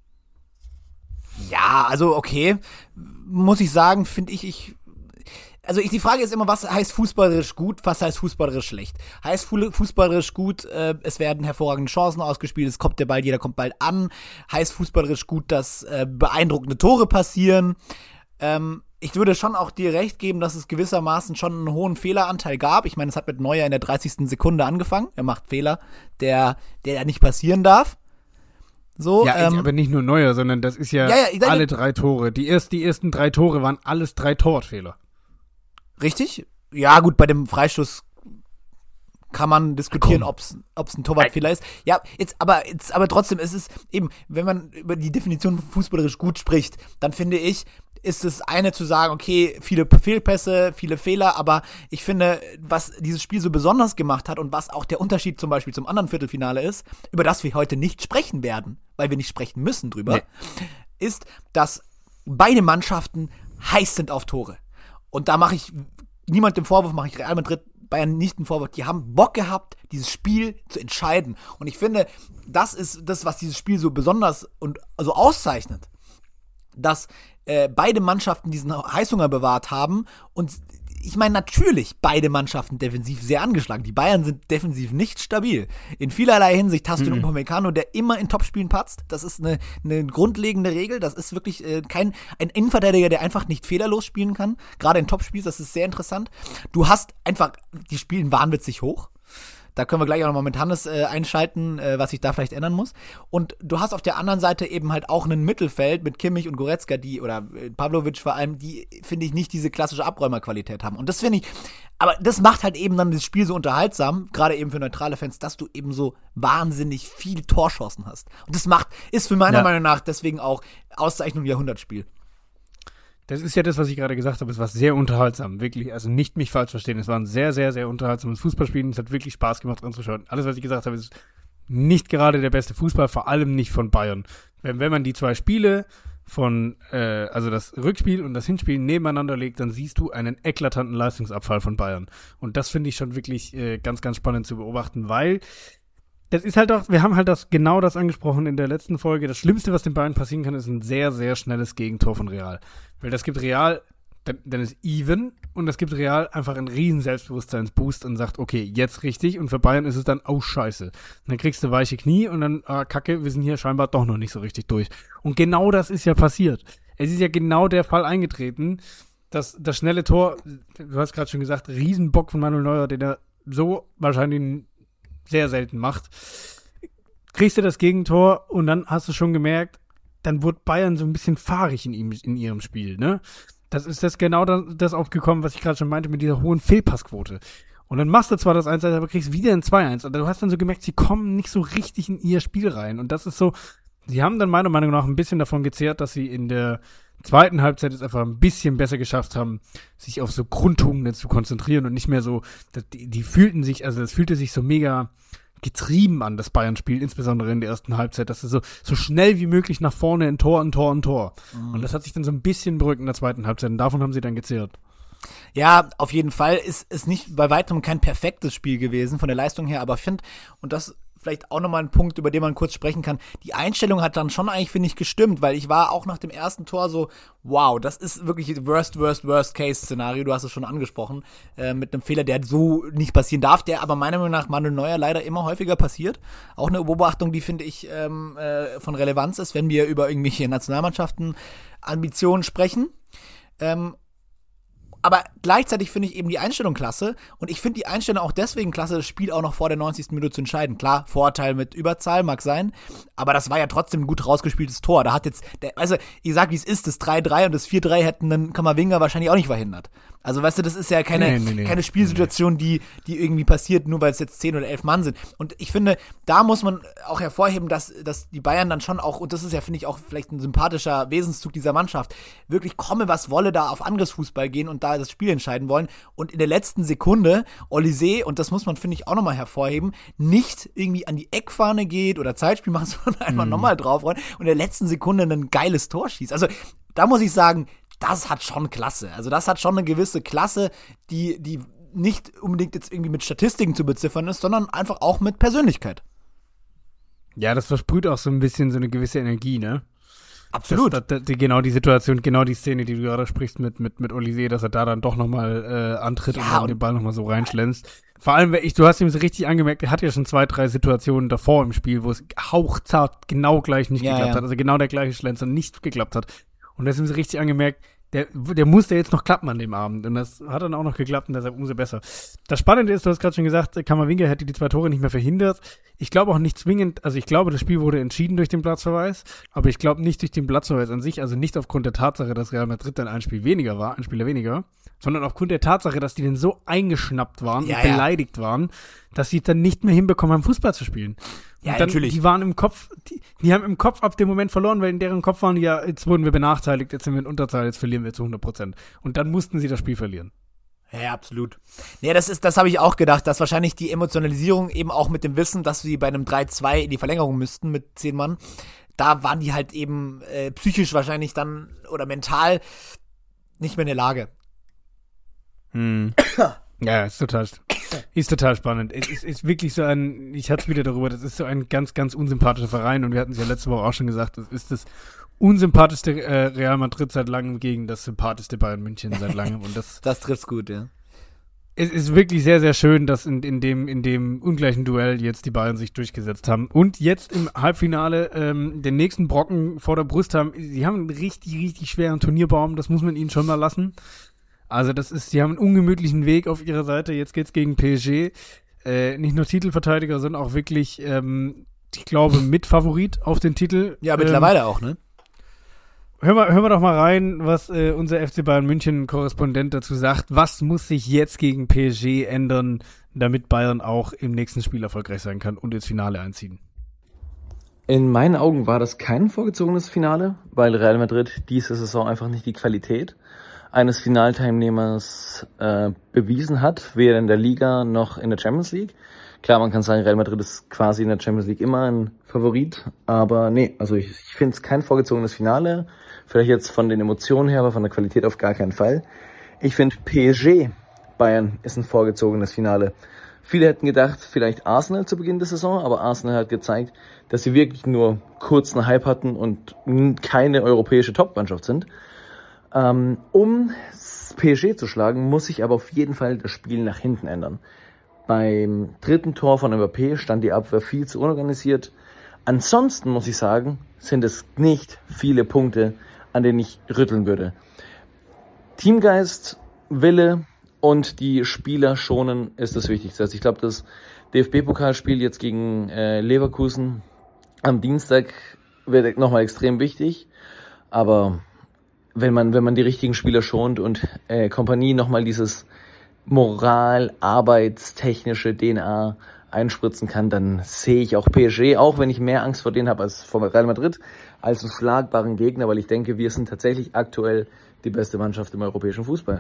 Speaker 3: Ja, also okay, muss ich sagen, finde ich, ich also ich, die Frage ist immer, was heißt fußballerisch gut, was heißt fußballerisch schlecht? Heißt fu- fußballerisch gut, äh, es werden hervorragende Chancen ausgespielt, es kommt der Ball, jeder kommt bald an. Heißt fußballerisch gut, dass äh, beeindruckende Tore passieren. Ähm, ich würde schon auch dir recht geben, dass es gewissermaßen schon einen hohen Fehleranteil gab. Ich meine, es hat mit Neuer in der dreißigsten Sekunde angefangen. Er macht Fehler, der, der nicht passieren darf. So,
Speaker 2: Ja,
Speaker 3: ähm,
Speaker 2: aber nicht nur Neuer, sondern das ist ja,
Speaker 3: Ja, ja, ich sag-
Speaker 2: alle drei Tore. Die, erst, die ersten drei Tore waren alles drei Torwartfehler.
Speaker 3: richtig? Ja, gut, bei dem Freistoß kann man diskutieren, ob es ein Torwartfehler ist. Ja, jetzt aber, jetzt, aber trotzdem, es ist eben, wenn man über die Definition von fußballerisch gut spricht, dann finde ich, ist es eine zu sagen, okay, viele Fehlpässe, viele Fehler, aber ich finde, was dieses Spiel so besonders gemacht hat und was auch der Unterschied zum Beispiel zum anderen Viertelfinale ist, über das wir heute nicht sprechen werden, weil wir nicht sprechen müssen drüber, nee. ist, dass beide Mannschaften heiß sind auf Tore. Und da mache ich niemand den Vorwurf, mache ich Real Madrid, Bayern nicht den Vorwurf. Die haben Bock gehabt, dieses Spiel zu entscheiden. Und ich finde, das ist das, was dieses Spiel so besonders und so auszeichnet, dass äh, beide Mannschaften diesen Heißhunger bewahrt haben. Und ich meine, natürlich beide Mannschaften defensiv sehr angeschlagen. Die Bayern sind defensiv nicht stabil. In vielerlei Hinsicht hast du einen Upamecano, der immer in Topspielen patzt. Das ist eine, eine grundlegende Regel. Das ist wirklich äh, kein ein Innenverteidiger, der einfach nicht fehlerlos spielen kann. Gerade in Topspielen, das ist sehr interessant. Du hast einfach, die spielen wahnwitzig hoch. Da können wir gleich auch nochmal mit Hannes äh, einschalten, äh, was sich da vielleicht ändern muss. Und du hast auf der anderen Seite eben halt auch ein Mittelfeld mit Kimmich und Goretzka, die, oder äh, Pavlovic vor allem, die, finde ich, nicht diese klassische Abräumerqualität haben. Und das finde ich, aber das macht halt eben dann das Spiel so unterhaltsam, gerade eben für neutrale Fans, dass du eben so wahnsinnig viel Torchancen hast. Und das macht, ist für meiner ja. Meinung nach deswegen auch Auszeichnung Jahrhundertspiel.
Speaker 2: Das ist ja das, was ich gerade gesagt habe. Es war sehr unterhaltsam, wirklich. Also nicht mich falsch verstehen. Es war ein sehr, sehr, sehr unterhaltsames Fußballspiel. Es hat wirklich Spaß gemacht anzuschauen. Alles, was ich gesagt habe, ist nicht gerade der beste Fußball, vor allem nicht von Bayern. Wenn, wenn man die zwei Spiele von, äh, also das Rückspiel und das Hinspiel nebeneinander legt, dann siehst du einen eklatanten Leistungsabfall von Bayern. Und das finde ich schon wirklich äh, ganz, ganz spannend zu beobachten, weil das ist halt auch, wir haben halt das, genau das angesprochen in der letzten Folge. Das Schlimmste, was den Bayern passieren kann, ist ein sehr, sehr schnelles Gegentor von Real. Weil das gibt Real, dann, dann ist even und das gibt Real einfach einen riesen Selbstbewusstseinsboost und sagt, okay, jetzt richtig, und für Bayern ist es dann, oh scheiße. Und dann kriegst du weiche Knie und dann, ah, kacke, wir sind hier scheinbar doch noch nicht so richtig durch. Und genau das ist ja passiert. Es ist ja genau der Fall eingetreten, dass das schnelle Tor, du hast gerade schon gesagt, Riesenbock von Manuel Neuer, den er so wahrscheinlich sehr selten macht, kriegst du das Gegentor und dann hast du schon gemerkt, dann wurde Bayern so ein bisschen fahrig in, ihm, in ihrem Spiel, ne? Das ist das genau das, das aufgekommen, was ich gerade schon meinte mit dieser hohen Fehlpassquote. Und dann machst du zwar das eins eins, aber kriegst wieder ein zwei eins. Und du hast dann so gemerkt, sie kommen nicht so richtig in ihr Spiel rein. Und das ist so, sie haben dann meiner Meinung nach ein bisschen davon gezehrt, dass sie in der zweiten Halbzeit es einfach ein bisschen besser geschafft haben, sich auf so Grundtugenden zu konzentrieren und nicht mehr so, die, die fühlten sich, also das fühlte sich so mega getrieben an, das Bayern-Spiel, insbesondere in der ersten Halbzeit, dass es so, so schnell wie möglich nach vorne ein Tor, ein Tor, ein Tor. Mhm. Und das hat sich dann so ein bisschen beruhigt in der zweiten Halbzeit und davon haben sie dann gezehrt.
Speaker 3: Ja, auf jeden Fall ist es nicht bei weitem kein perfektes Spiel gewesen von der Leistung her, aber ich finde, und das vielleicht auch nochmal ein Punkt, über den man kurz sprechen kann, die Einstellung hat dann schon eigentlich, finde ich, gestimmt, weil ich war auch nach dem ersten Tor so, wow, das ist wirklich das worst, worst, worst case Szenario, du hast es schon angesprochen, äh, mit einem Fehler, der so nicht passieren darf, der aber meiner Meinung nach Manuel Neuer leider immer häufiger passiert. Auch eine Beobachtung, die, finde ich, ähm, äh, von Relevanz ist, wenn wir über irgendwelche Nationalmannschaften Ambitionen sprechen. Ähm, Aber gleichzeitig finde ich eben die Einstellung klasse. Und ich finde die Einstellung auch deswegen klasse, das Spiel auch noch vor der neunzigsten Minute zu entscheiden. Klar, Vorteil mit Überzahl mag sein. Aber das war ja trotzdem ein gut rausgespieltes Tor. Da hat jetzt, der, also ich sag, wie es ist, das drei drei und das vier drei hätten dann Kammerwinger wahrscheinlich auch nicht verhindert. Also weißt du, das ist ja keine, nee, nee, nee. keine Spielsituation, die, die irgendwie passiert, nur weil es jetzt zehn oder elf Mann sind. Und ich finde, da muss man auch hervorheben, dass, dass die Bayern dann schon auch, und das ist ja, finde ich, auch vielleicht ein sympathischer Wesenszug dieser Mannschaft, wirklich komme, was wolle, da auf Angriffsfußball gehen und da das Spiel entscheiden wollen. Und in der letzten Sekunde Olise, und das muss man, finde ich, auch nochmal hervorheben, nicht irgendwie an die Eckfahne geht oder Zeitspiel machen, sondern einfach mm. nochmal draufrollen und in der letzten Sekunde ein geiles Tor schießt. Also da muss ich sagen, das hat schon Klasse. Also das hat schon eine gewisse Klasse, die, die nicht unbedingt jetzt irgendwie mit Statistiken zu beziffern ist, sondern einfach auch mit Persönlichkeit.
Speaker 2: Ja, das versprüht auch so ein bisschen so eine gewisse Energie, ne?
Speaker 3: Absolut.
Speaker 2: Das, das, die, genau die Situation, genau die Szene, die du gerade sprichst mit, mit, mit Olise, dass er da dann doch nochmal äh, antritt ja, und dann und den Ball nochmal so reinschlänzt. Vor allem, ich, du hast ihm so richtig angemerkt, er hat ja schon zwei, drei Situationen davor im Spiel, wo es hauchzart genau gleich nicht ja, geklappt ja. hat. Also genau der gleiche Schlenzer nicht geklappt hat. Und da ist ihm so richtig angemerkt, der, der musste jetzt noch klappen an dem Abend. Und das hat dann auch noch geklappt und deshalb umso besser. Das Spannende ist, du hast gerade schon gesagt, Kammerwinger hätte die zwei Tore nicht mehr verhindert. Ich glaube auch nicht zwingend, also ich glaube, das Spiel wurde entschieden durch den Platzverweis, aber ich glaube nicht durch den Platzverweis an sich, also nicht aufgrund der Tatsache, dass Real Madrid dann ein Spiel weniger war, ein Spieler weniger, sondern aufgrund der Tatsache, dass die denn so eingeschnappt waren
Speaker 3: ja,
Speaker 2: und
Speaker 3: ja.
Speaker 2: beleidigt waren, dass sie dann nicht mehr hinbekommen haben, Fußball zu spielen. Und
Speaker 3: Ja,
Speaker 2: dann,
Speaker 3: natürlich.
Speaker 2: Die waren im Kopf, die, die haben im Kopf ab dem Moment verloren, weil in deren Kopf waren die ja, jetzt wurden wir benachteiligt, jetzt sind wir in Unterzahl, jetzt verlieren wir zu hundert Prozent. Und dann mussten sie das Spiel verlieren.
Speaker 3: Ja, absolut. Nee, das ist, das habe ich auch gedacht, dass wahrscheinlich die Emotionalisierung eben auch mit dem Wissen, dass sie bei einem drei zwei in die Verlängerung müssten mit zehn Mann, da waren die halt eben äh, psychisch wahrscheinlich dann oder mental nicht mehr in der Lage.
Speaker 2: Hm. Ja, ist total, ist total spannend. Es ist, ist wirklich so ein, ich hatte es wieder darüber, das ist so ein ganz, ganz unsympathischer Verein und wir hatten es ja letzte Woche auch schon gesagt, das ist das unsympathischste äh, Real Madrid seit langem gegen das sympathischste Bayern München seit langem und das
Speaker 3: Das trifft's gut, ja.
Speaker 2: es ist wirklich sehr, sehr schön, dass in, in, dem, in dem ungleichen Duell jetzt die Bayern sich durchgesetzt haben und jetzt im Halbfinale ähm, den nächsten Brocken vor der Brust haben. Sie haben einen richtig, richtig schweren Turnierbaum, das muss man ihnen schon mal lassen. Also das ist, sie haben einen ungemütlichen Weg auf ihrer Seite. Jetzt geht's gegen P S G. Äh, nicht nur Titelverteidiger, sondern auch wirklich, ähm, ich glaube, Mitfavorit auf den Titel.
Speaker 3: Ja, mittlerweile
Speaker 2: ähm,
Speaker 3: auch, ne?
Speaker 2: Hören wir, hören wir doch mal rein, was äh, unser F C Bayern München-Korrespondent dazu sagt. Was muss sich jetzt gegen P S G ändern, damit Bayern auch im nächsten Spiel erfolgreich sein kann und ins Finale einziehen?
Speaker 4: In meinen Augen war das kein vorgezogenes Finale, weil Real Madrid diese Saison einfach nicht die Qualität eines Finalteilnehmers äh, bewiesen hat, weder in der Liga noch in der Champions League. Klar, man kann sagen, Real Madrid ist quasi in der Champions League immer ein Favorit, aber nee, also ich, ich finde es kein vorgezogenes Finale, vielleicht jetzt von den Emotionen her, aber von der Qualität auf gar keinen Fall. Ich finde P S G Bayern ist ein vorgezogenes Finale. Viele hätten gedacht, vielleicht Arsenal zu Beginn der Saison, aber Arsenal hat gezeigt, dass sie wirklich nur kurzen Hype hatten und keine europäische Top-Mannschaft sind. Um P S G zu schlagen, muss sich aber auf jeden Fall das Spiel nach hinten ändern. Beim dritten Tor von Mbappé stand die Abwehr viel zu unorganisiert. Ansonsten muss ich sagen, sind es nicht viele Punkte, an denen ich rütteln würde. Teamgeist, Wille und die Spieler schonen ist das Wichtigste. Also ich glaube, das D F B-Pokalspiel jetzt gegen äh, Leverkusen am Dienstag wird nochmal extrem wichtig, aber wenn man wenn man die richtigen Spieler schont und äh, Kompanie nochmal dieses Moral, arbeitstechnische D N A einspritzen kann, dann sehe ich auch P S G, auch wenn ich mehr Angst vor denen habe als vor Real Madrid, als einen schlagbaren Gegner, weil ich denke, wir sind tatsächlich aktuell die beste Mannschaft im europäischen Fußball.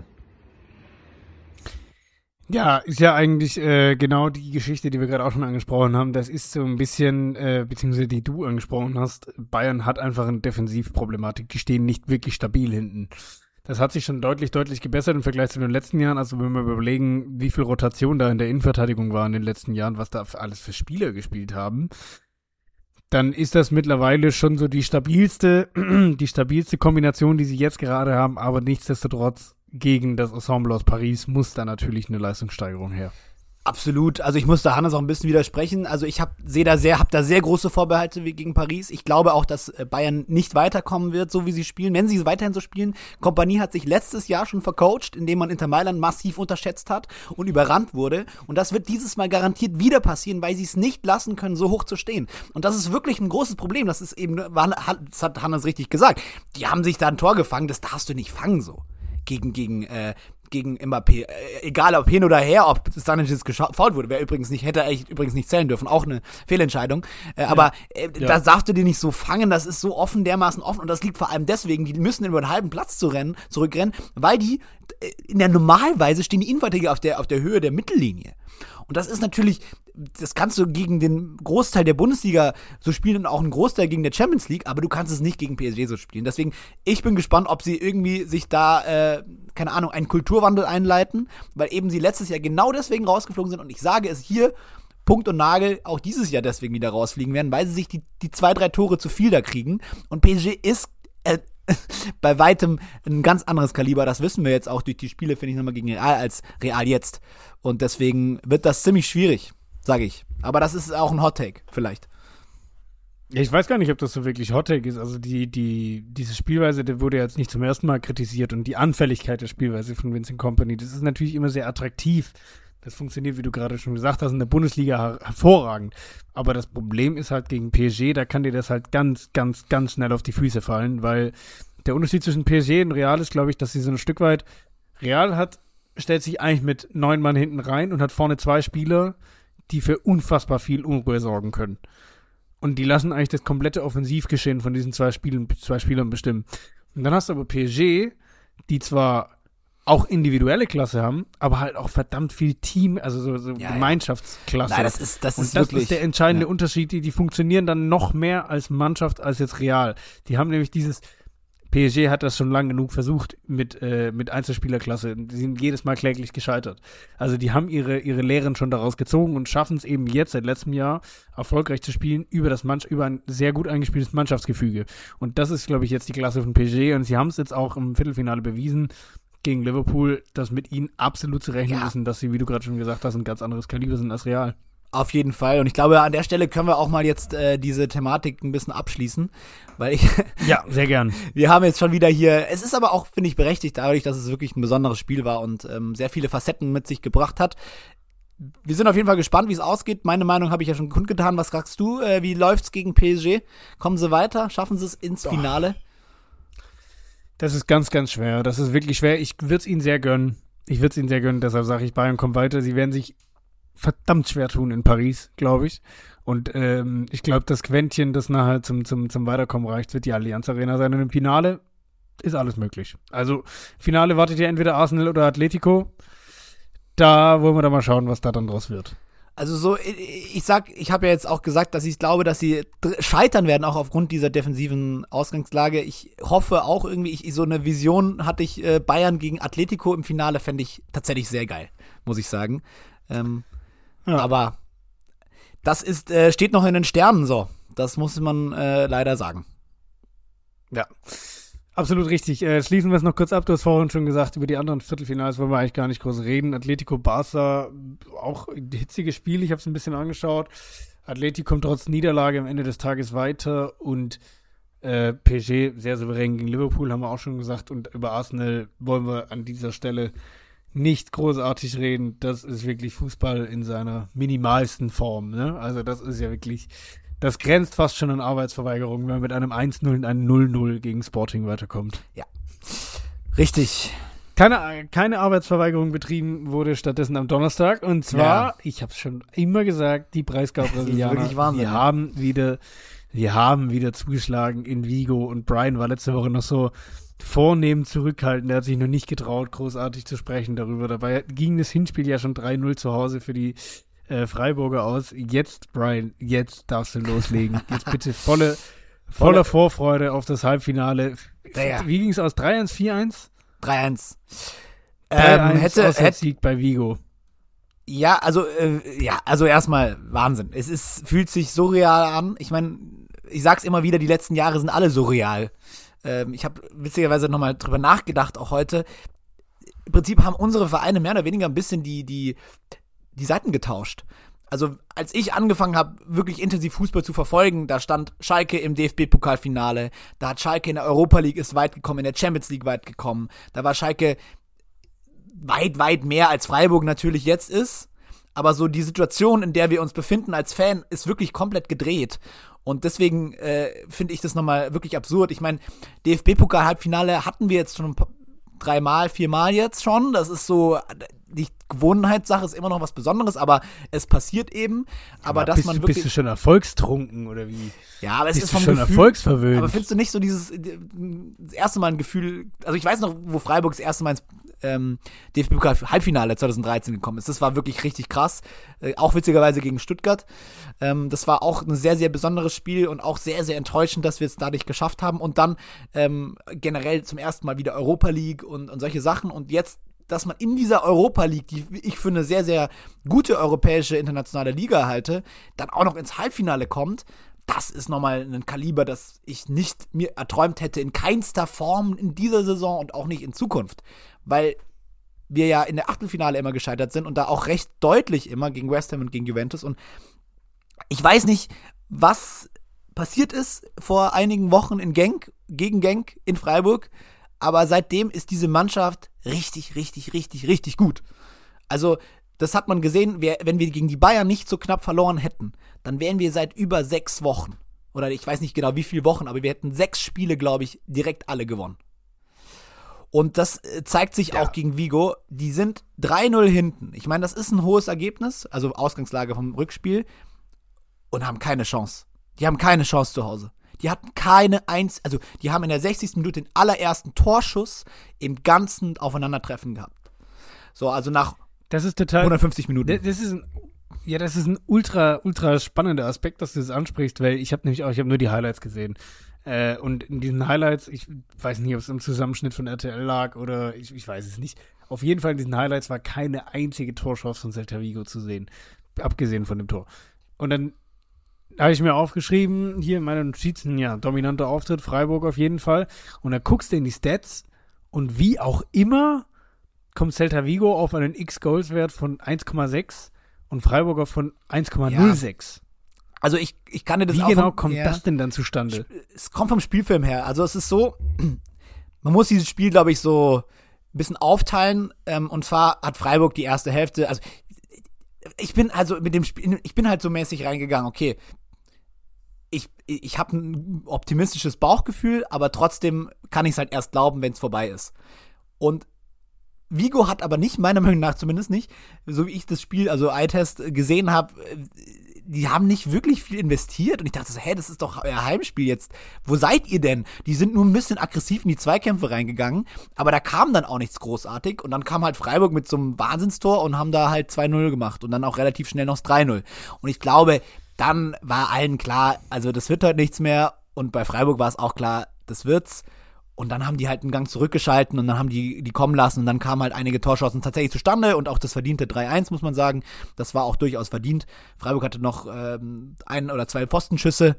Speaker 2: Ja, ist ja eigentlich äh, genau die Geschichte, die wir gerade auch schon angesprochen haben. Das ist so ein bisschen, äh, beziehungsweise die du angesprochen hast, Bayern hat einfach eine Defensivproblematik. Die stehen nicht wirklich stabil hinten. Das hat sich schon deutlich, deutlich gebessert im Vergleich zu den letzten Jahren. Also wenn wir überlegen, wie viel Rotation da in der Innenverteidigung war in den letzten Jahren, was da alles für Spieler gespielt haben, dann ist das mittlerweile schon so die stabilste, die stabilste Kombination, die sie jetzt gerade haben. Aber nichtsdestotrotz gegen das Ensemble aus Paris muss da natürlich eine Leistungssteigerung her.
Speaker 3: Absolut. Also ich muss da Hannes auch ein bisschen widersprechen. Also ich habe sehe da sehr, habe da sehr große Vorbehalte gegen Paris. Ich glaube auch, dass Bayern nicht weiterkommen wird, so wie sie spielen, wenn sie weiterhin so spielen. Kompanie hat sich letztes Jahr schon vercoacht, indem man Inter Mailand massiv unterschätzt hat und überrannt wurde. Und das wird dieses Mal garantiert wieder passieren, weil sie es nicht lassen können, so hoch zu stehen. Und das ist wirklich ein großes Problem. Das ist eben, das hat Hannes richtig gesagt. Die haben sich da ein Tor gefangen, das darfst du nicht fangen so. Gegen, gegen, äh, gegen Mbappé. Äh, egal ob hin oder her, ob Stanisic gefault wurde, wer übrigens nicht, hätte eigentlich übrigens nicht zählen dürfen. Auch eine Fehlentscheidung. Äh, ja. Aber äh, ja. Das darfst du dir nicht so fangen, das ist so offen, dermaßen offen. Und das liegt vor allem deswegen, die müssen über einen halben Platz zu rennen, zurückrennen, weil die äh, in der Normalweise stehen die Innenverteidiger auf der, auf der Höhe der Mittellinie. Und das ist natürlich, das kannst du gegen den Großteil der Bundesliga so spielen und auch einen Großteil gegen der Champions League, aber du kannst es nicht gegen P S G so spielen. Deswegen, ich bin gespannt, ob sie irgendwie sich da, äh, keine Ahnung, einen Kulturwandel einleiten, weil eben sie letztes Jahr genau deswegen rausgeflogen sind und ich sage es hier, Punkt und Nagel, auch dieses Jahr deswegen wieder rausfliegen werden, weil sie sich die, die zwei, drei Tore zu viel da kriegen und P S G ist äh, bei weitem ein ganz anderes Kaliber, das wissen wir jetzt auch durch die Spiele, finde ich, nochmal gegen Real als Real jetzt. Und deswegen wird das ziemlich schwierig, sage ich. Aber das ist auch ein Hot-Take, vielleicht.
Speaker 2: Ja, ich weiß gar nicht, ob das so wirklich Hot-Take ist. Also die, die, diese Spielweise, die wurde jetzt nicht zum ersten Mal kritisiert und die Anfälligkeit der Spielweise von Vincent Kompany, das ist natürlich immer sehr attraktiv. Das funktioniert, wie du gerade schon gesagt hast, in der Bundesliga her- hervorragend. Aber das Problem ist halt gegen P S G, da kann dir das halt ganz, ganz, ganz schnell auf die Füße fallen, weil der Unterschied zwischen P S G und Real ist, glaube ich, dass sie so ein Stück weit, Real hat, stellt sich eigentlich mit neun Mann hinten rein und hat vorne zwei Spieler, die für unfassbar viel Unruhe sorgen können. Und die lassen eigentlich das komplette Offensivgeschehen von diesen zwei, Spielen, zwei Spielern bestimmen. Und dann hast du aber P S G, die zwar auch individuelle Klasse haben, aber halt auch verdammt viel Team, also so, so
Speaker 3: Ja, ja.
Speaker 2: Gemeinschaftsklasse.
Speaker 3: Nein, das ist, das
Speaker 2: Und
Speaker 3: ist
Speaker 2: das
Speaker 3: wirklich.
Speaker 2: ist der entscheidende
Speaker 3: ja.
Speaker 2: Unterschied. Die, die funktionieren dann noch mehr als Mannschaft als jetzt Real. Die haben nämlich dieses, P S G hat das schon lang genug versucht mit, äh, mit Einzelspielerklasse. Die sind jedes Mal kläglich gescheitert. Also die haben ihre, ihre Lehren schon daraus gezogen und schaffen es eben jetzt seit letztem Jahr erfolgreich zu spielen über das Mann- über ein sehr gut eingespieltes Mannschaftsgefüge. Und das ist, glaube ich, jetzt die Klasse von P S G und sie haben es jetzt auch im Viertelfinale bewiesen gegen Liverpool, dass mit ihnen absolut zu rechnen
Speaker 3: Ja.
Speaker 2: ist und dass sie, wie du gerade schon gesagt hast, ein ganz anderes Kaliber sind als Real.
Speaker 3: Auf jeden Fall. Und ich glaube, an der Stelle können wir auch mal jetzt äh, diese Thematik ein bisschen abschließen, weil ich,
Speaker 2: Ja, sehr gern.
Speaker 3: wir haben jetzt schon wieder hier, es ist aber auch, finde ich, berechtigt dadurch, dass es wirklich ein besonderes Spiel war und ähm, sehr viele Facetten mit sich gebracht hat. Wir sind auf jeden Fall gespannt, wie es ausgeht. Meine Meinung habe ich ja schon kundgetan. Was sagst du? Äh, wie läuft's gegen P S G? Kommen sie weiter? Schaffen sie es ins Finale?
Speaker 2: Das ist ganz, ganz schwer. Das ist wirklich schwer. Ich würde es ihnen sehr gönnen. Ich würde es ihnen sehr gönnen, deshalb sage ich, Bayern kommt weiter. Sie werden sich verdammt schwer tun in Paris, glaube ich. Und ähm, ich glaube, das Quäntchen, das nachher zum, zum, zum Weiterkommen reicht, wird die Allianz Arena sein. Und im Finale ist alles möglich. Also, Finale wartet ja entweder Arsenal oder Atletico. Da wollen wir dann mal schauen, was da dann draus wird.
Speaker 3: Also so, ich ich sag, ich habe ja jetzt auch gesagt, dass ich glaube, dass sie dr- scheitern werden, auch aufgrund dieser defensiven Ausgangslage. Ich hoffe auch irgendwie, ich, so eine Vision hatte ich, äh, Bayern gegen Atletico im Finale, fände ich tatsächlich sehr geil, muss ich sagen. Ähm,
Speaker 2: Ja.
Speaker 3: Aber das ist, äh, steht noch in den Sternen so. Das muss man äh, leider sagen.
Speaker 2: Ja, absolut richtig. Äh, schließen wir es noch kurz ab. Du hast vorhin schon gesagt, über die anderen Viertelfinals wollen wir eigentlich gar nicht groß reden. Atletico Barca, auch ein hitziges Spiel. Ich habe es ein bisschen angeschaut. Atletico kommt trotz Niederlage am Ende des Tages weiter und äh, P S G sehr souverän gegen Liverpool, haben wir auch schon gesagt. Und über Arsenal wollen wir an dieser Stelle nicht großartig reden. Das ist wirklich Fußball in seiner minimalsten Form. Ne? Also das ist ja wirklich, das grenzt fast schon an Arbeitsverweigerung, wenn man mit einem eins null und einem null null gegen Sporting weiterkommt.
Speaker 3: Richtig.
Speaker 2: Keine, keine Arbeitsverweigerung betrieben wurde stattdessen am Donnerstag. Und zwar,
Speaker 3: Ja.
Speaker 2: ich habe es schon immer gesagt, die Breisgau-Brasilianer,
Speaker 3: wirklich Wahnsinn,
Speaker 2: die
Speaker 3: ja.
Speaker 2: haben wieder, die haben wieder zugeschlagen in Vigo. Und Brian war letzte Woche noch so vornehm zurückhaltend. Der hat sich noch nicht getraut, großartig zu sprechen darüber. Dabei ging das Hinspiel ja schon drei null zu Hause für die äh, Freiburger aus. Jetzt, Brian, jetzt darfst du loslegen. Jetzt bitte volle, voller Vorfreude auf das Halbfinale.
Speaker 3: Ja, ja.
Speaker 2: Wie ging es aus? drei eins, vier eins?
Speaker 3: drei eins.
Speaker 2: drei
Speaker 3: Ähm,
Speaker 2: eins
Speaker 3: hätte, hätte,
Speaker 2: Auswärtssieg bei Vigo.
Speaker 3: ja, also, äh, ja, also erstmal Wahnsinn. Es ist, fühlt sich surreal an. Ich meine, ich sag's immer wieder, die letzten Jahre sind alle surreal. Ähm, ich habe witzigerweise nochmal drüber nachgedacht, auch heute. Im Prinzip haben unsere Vereine mehr oder weniger ein bisschen die, die, die Seiten getauscht. Also, als ich angefangen habe, wirklich intensiv Fußball zu verfolgen, da stand Schalke im D F B-Pokalfinale, da hat Schalke in der Europa League ist weit gekommen, in der Champions League weit gekommen, da war Schalke weit, weit mehr als Freiburg natürlich jetzt ist, aber so die Situation, in der wir uns befinden als Fan, ist wirklich komplett gedreht. Und deswegen äh, finde ich das nochmal wirklich absurd. Ich meine, D F B-Pokal-Halbfinale hatten wir jetzt schon ein paar, dreimal, viermal jetzt schon. Das ist so, die Gewohnheitssache ist immer noch was Besonderes, aber es passiert eben. Aber,
Speaker 2: Aber
Speaker 3: dass
Speaker 2: bist,
Speaker 3: man
Speaker 2: du-
Speaker 3: wirklich.
Speaker 2: bist du schon erfolgstrunken oder wie?
Speaker 3: Ja, aber es
Speaker 2: Bist
Speaker 3: ist
Speaker 2: du
Speaker 3: vom
Speaker 2: schon
Speaker 3: Gefühl.
Speaker 2: erfolgsverwöhnt?
Speaker 3: Aber findest du nicht so dieses, das erste Mal ein Gefühl, also ich weiß noch, wo Freiburg das erste Mal ins ähm, D F B-Pokal-Halbfinale zwanzig dreizehn gekommen ist. Das war wirklich richtig krass. Äh, auch witzigerweise gegen Stuttgart. Ähm, das war auch ein sehr, sehr besonderes Spiel und auch sehr, sehr enttäuschend, dass wir es dadurch geschafft haben. Und dann ähm, generell zum ersten Mal wieder Europa League und, und solche Sachen. Und jetzt, dass man in dieser Europa League, die ich für eine sehr, sehr gute europäische internationale Liga halte, dann auch noch ins Halbfinale kommt, das ist nochmal ein Kaliber, das ich nicht mir erträumt hätte, in keinster Form in dieser Saison und auch nicht in Zukunft. Weil wir ja in der Achtelfinale immer gescheitert sind und da auch recht deutlich immer gegen West Ham und gegen Juventus. Und ich weiß nicht, was passiert ist vor einigen Wochen in Genk, gegen Genk in Freiburg. Aber seitdem ist diese Mannschaft richtig, richtig, richtig, richtig gut. Also, das hat man gesehen, wenn wir gegen die Bayern nicht so knapp verloren hätten, dann wären wir seit über sechs Wochen, oder ich weiß nicht genau wie viele Wochen, aber wir hätten sechs Spiele, glaube ich, direkt alle gewonnen. Und das zeigt sich ja auch gegen Vigo. Die sind drei null hinten. Ich meine, das ist ein hohes Ergebnis, also Ausgangslage vom Rückspiel, und haben keine Chance. Die haben keine Chance zu Hause. Die hatten keine eins, also die haben in der sechzigsten Minute den allerersten Torschuss im ganzen Aufeinandertreffen gehabt. So, also nach
Speaker 2: das ist total,
Speaker 3: hundertfünfzig Minuten.
Speaker 2: Das, das ist ein, ja, das ist ein ultra, ultra spannender Aspekt, dass du das ansprichst, weil ich habe nämlich auch, ich habe nur die Highlights gesehen. Äh, und in diesen Highlights, ich weiß nicht, ob es im Zusammenschnitt von R T L lag oder ich, ich weiß es nicht. Auf jeden Fall in diesen Highlights war keine einzige Torchance von Celta Vigo zu sehen. Abgesehen von dem Tor. Und dann habe ich mir aufgeschrieben, hier in meinen Notizen, ja, dominanter Auftritt, Freiburg auf jeden Fall. Und dann guckst du in die Stats und wie auch immer kommt Celta Vigo auf einen X-Goals-Wert von eins Komma sechs und Freiburg auf von eins Komma null sechs.
Speaker 3: Ja. Also ich, ich kann dir das
Speaker 2: Wie
Speaker 3: auch
Speaker 2: genau
Speaker 3: vom,
Speaker 2: kommt
Speaker 3: ja,
Speaker 2: das denn dann zustande?
Speaker 3: Es kommt vom Spielfilm her. Also es ist so, man muss dieses Spiel, glaube ich, so ein bisschen aufteilen. Ähm, und zwar hat Freiburg die erste Hälfte, also ich bin also mit dem Spiel, ich bin halt so mäßig reingegangen, okay, ich, ich habe ein optimistisches Bauchgefühl, aber trotzdem kann ich es halt erst glauben, wenn es vorbei ist. Und Vigo hat aber nicht, meiner Meinung nach zumindest nicht, so wie ich das Spiel, also Eye-Test gesehen habe, die haben nicht wirklich viel investiert. Und ich dachte so, hä, das ist doch euer Heimspiel jetzt. Wo seid ihr denn? Die sind nur ein bisschen aggressiv in die Zweikämpfe reingegangen, aber da kam dann auch nichts großartig. Und dann kam halt Freiburg mit so einem Wahnsinnstor und haben da halt zwei null gemacht und dann auch relativ schnell noch das drei null. Und ich glaube, dann war allen klar, also das wird heute nichts mehr. Und bei Freiburg war es auch klar, das wird's. Und dann haben die halt einen Gang zurückgeschalten und dann haben die die kommen lassen und dann kamen halt einige Torchancen tatsächlich zustande und auch das verdiente drei eins, muss man sagen. Das war auch durchaus verdient. Freiburg hatte noch ähm, ein oder zwei Pfostenschüsse,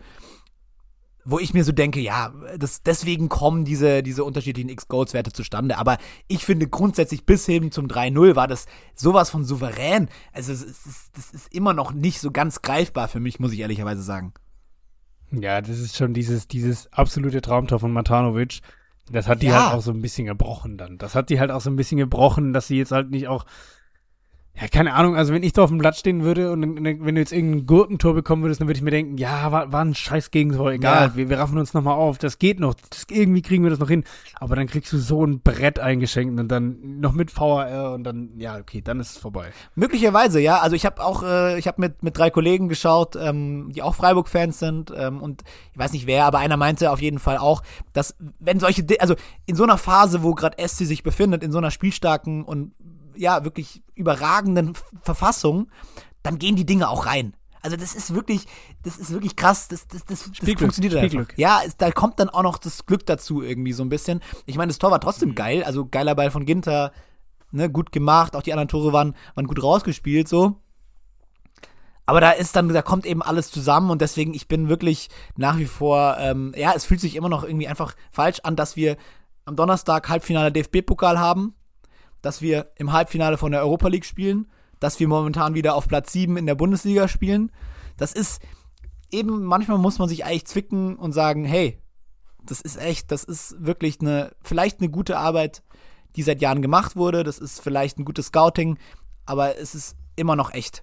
Speaker 3: wo ich mir so denke, ja, das, deswegen kommen diese diese unterschiedlichen X-Goals-Werte zustande. Aber ich finde grundsätzlich bis hin zum drei null war das sowas von souverän. Also es ist, das ist immer noch nicht so ganz greifbar für mich, muss ich ehrlicherweise sagen.
Speaker 2: Ja, das ist schon dieses dieses absolute Traumtor von Matanovic. Das hat die
Speaker 3: ja.
Speaker 2: halt auch so ein bisschen gebrochen dann. Das hat die halt auch so ein bisschen gebrochen, dass sie jetzt halt nicht auch, ja, keine Ahnung, also wenn ich da auf dem Platz stehen würde und wenn du jetzt irgendein Gurkentor bekommen würdest, dann würde ich mir denken, ja, war, war ein scheiß Gegentor, egal, ja. wir, wir raffen uns nochmal auf, das geht noch, das, irgendwie kriegen wir das noch hin. Aber dann kriegst du so ein Brett eingeschenkt und dann noch mit V A R und dann, ja, okay, dann ist es vorbei.
Speaker 3: Möglicherweise, ja. Also ich habe auch, äh, ich habe mit mit drei Kollegen geschaut, ähm, die auch Freiburg-Fans sind ähm, und ich weiß nicht wer, aber einer meinte auf jeden Fall auch, dass wenn solche, De- also in so einer Phase, wo gerade S C sich befindet, in so einer spielstarken und ja, wirklich überragenden Verfassung, dann gehen die Dinge auch rein. Also das ist wirklich, das ist wirklich krass, das, das, das, das funktioniert einfach. Ja, es, da kommt dann auch noch das Glück dazu irgendwie so ein bisschen. Ich meine, das Tor war trotzdem mhm. geil, also geiler Ball von Ginter, ne, gut gemacht, auch die anderen Tore waren, waren gut rausgespielt, so. Aber da ist dann, da kommt eben alles zusammen und deswegen, ich bin wirklich nach wie vor, ähm, ja, es fühlt sich immer noch irgendwie einfach falsch an, dass wir am Donnerstag Halbfinale D F B-Pokal haben, dass wir im Halbfinale von der Europa League spielen, dass wir momentan wieder auf Platz sieben in der Bundesliga spielen. Das ist eben, manchmal muss man sich eigentlich zwicken und sagen, hey, das ist echt, das ist wirklich eine, vielleicht eine gute Arbeit, die seit Jahren gemacht wurde, das ist vielleicht ein gutes Scouting, aber es ist immer noch echt.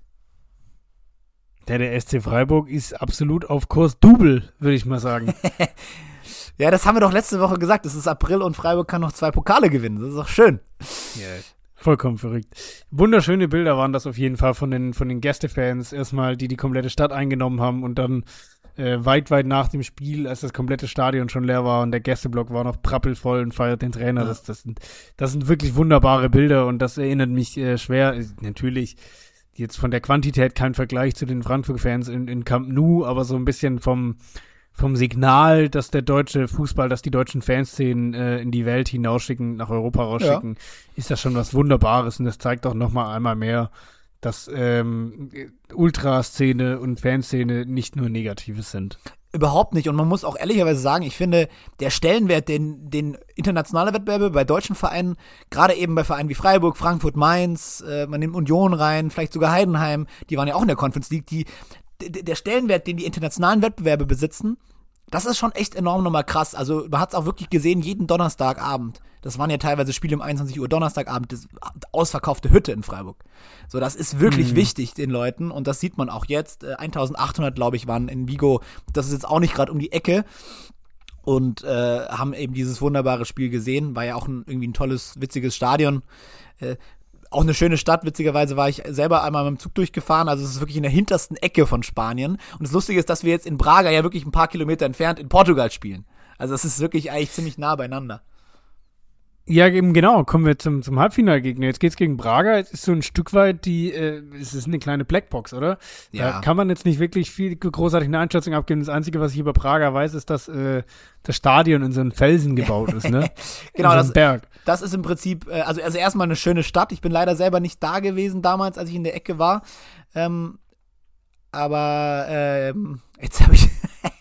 Speaker 2: Der, der S C Freiburg ist absolut auf Kurs Double, würde ich mal sagen.
Speaker 3: Ja, das haben wir doch letzte Woche gesagt. Es ist April und Freiburg kann noch zwei Pokale gewinnen. Das ist doch schön.
Speaker 2: Ja, vollkommen verrückt. Wunderschöne Bilder waren das auf jeden Fall von den, von den Gästefans. Erstmal, die die komplette Stadt eingenommen haben und dann äh, weit, weit nach dem Spiel, als das komplette Stadion schon leer war und der Gästeblock war noch prappelvoll und feiert den Trainer. Ja. Das, das, sind, das sind wirklich wunderbare Bilder und das erinnert mich äh, schwer. Natürlich jetzt von der Quantität kein Vergleich zu den Frankfurt-Fans in, in Camp Nou, aber so ein bisschen vom vom Signal, dass der deutsche Fußball, dass die deutschen Fanszenen äh, in die Welt hinausschicken, nach Europa rausschicken, ja. ist das schon was Wunderbares und das zeigt auch nochmal einmal mehr, dass ähm, Ultraszene und Fanszene nicht nur Negatives sind.
Speaker 3: Überhaupt nicht und man muss auch ehrlicherweise sagen, ich finde, der Stellenwert, den, den internationale Wettbewerbe bei deutschen Vereinen, gerade eben bei Vereinen wie Freiburg, Frankfurt, Mainz, äh, man nimmt Union rein, vielleicht sogar Heidenheim, die waren ja auch in der Conference League, die d- der Stellenwert, den die internationalen Wettbewerbe besitzen, das ist schon echt enorm nochmal krass. Also man hat es auch wirklich gesehen, jeden Donnerstagabend. Das waren ja teilweise Spiele um einundzwanzig Uhr Donnerstagabend, das ausverkaufte Hütte in Freiburg. So, das ist wirklich mhm. wichtig den Leuten und das sieht man auch jetzt. Äh, eintausendachthundert, glaube ich, waren in Vigo. Das ist jetzt auch nicht gerade um die Ecke und äh, haben eben dieses wunderbare Spiel gesehen. War ja auch ein, irgendwie ein tolles, witziges Stadion. Äh, Auch eine schöne Stadt, witzigerweise war ich selber einmal mit dem Zug durchgefahren, also es ist wirklich in der hintersten Ecke von Spanien. Und das Lustige ist, dass wir jetzt in Braga ja wirklich ein paar Kilometer entfernt in Portugal spielen. Also es ist wirklich eigentlich ziemlich nah beieinander.
Speaker 2: Ja, eben genau. Kommen wir zum, zum Halbfinalgegner. Jetzt geht's gegen Braga. Es ist so ein Stück weit die, äh, es ist eine kleine Blackbox, oder?
Speaker 3: Ja.
Speaker 2: Da kann man jetzt nicht wirklich viel großartig eine Einschätzung abgeben. Das Einzige, was ich über Braga weiß, ist, dass äh, das Stadion in so einem Felsen gebaut ist, ne?
Speaker 3: Genau,
Speaker 2: in so
Speaker 3: das,
Speaker 2: einem Berg.
Speaker 3: das ist im Prinzip, äh, also, also erstmal eine schöne Stadt. Ich bin leider selber nicht da gewesen damals, als ich in der Ecke war. Ähm, aber ähm, jetzt habe ich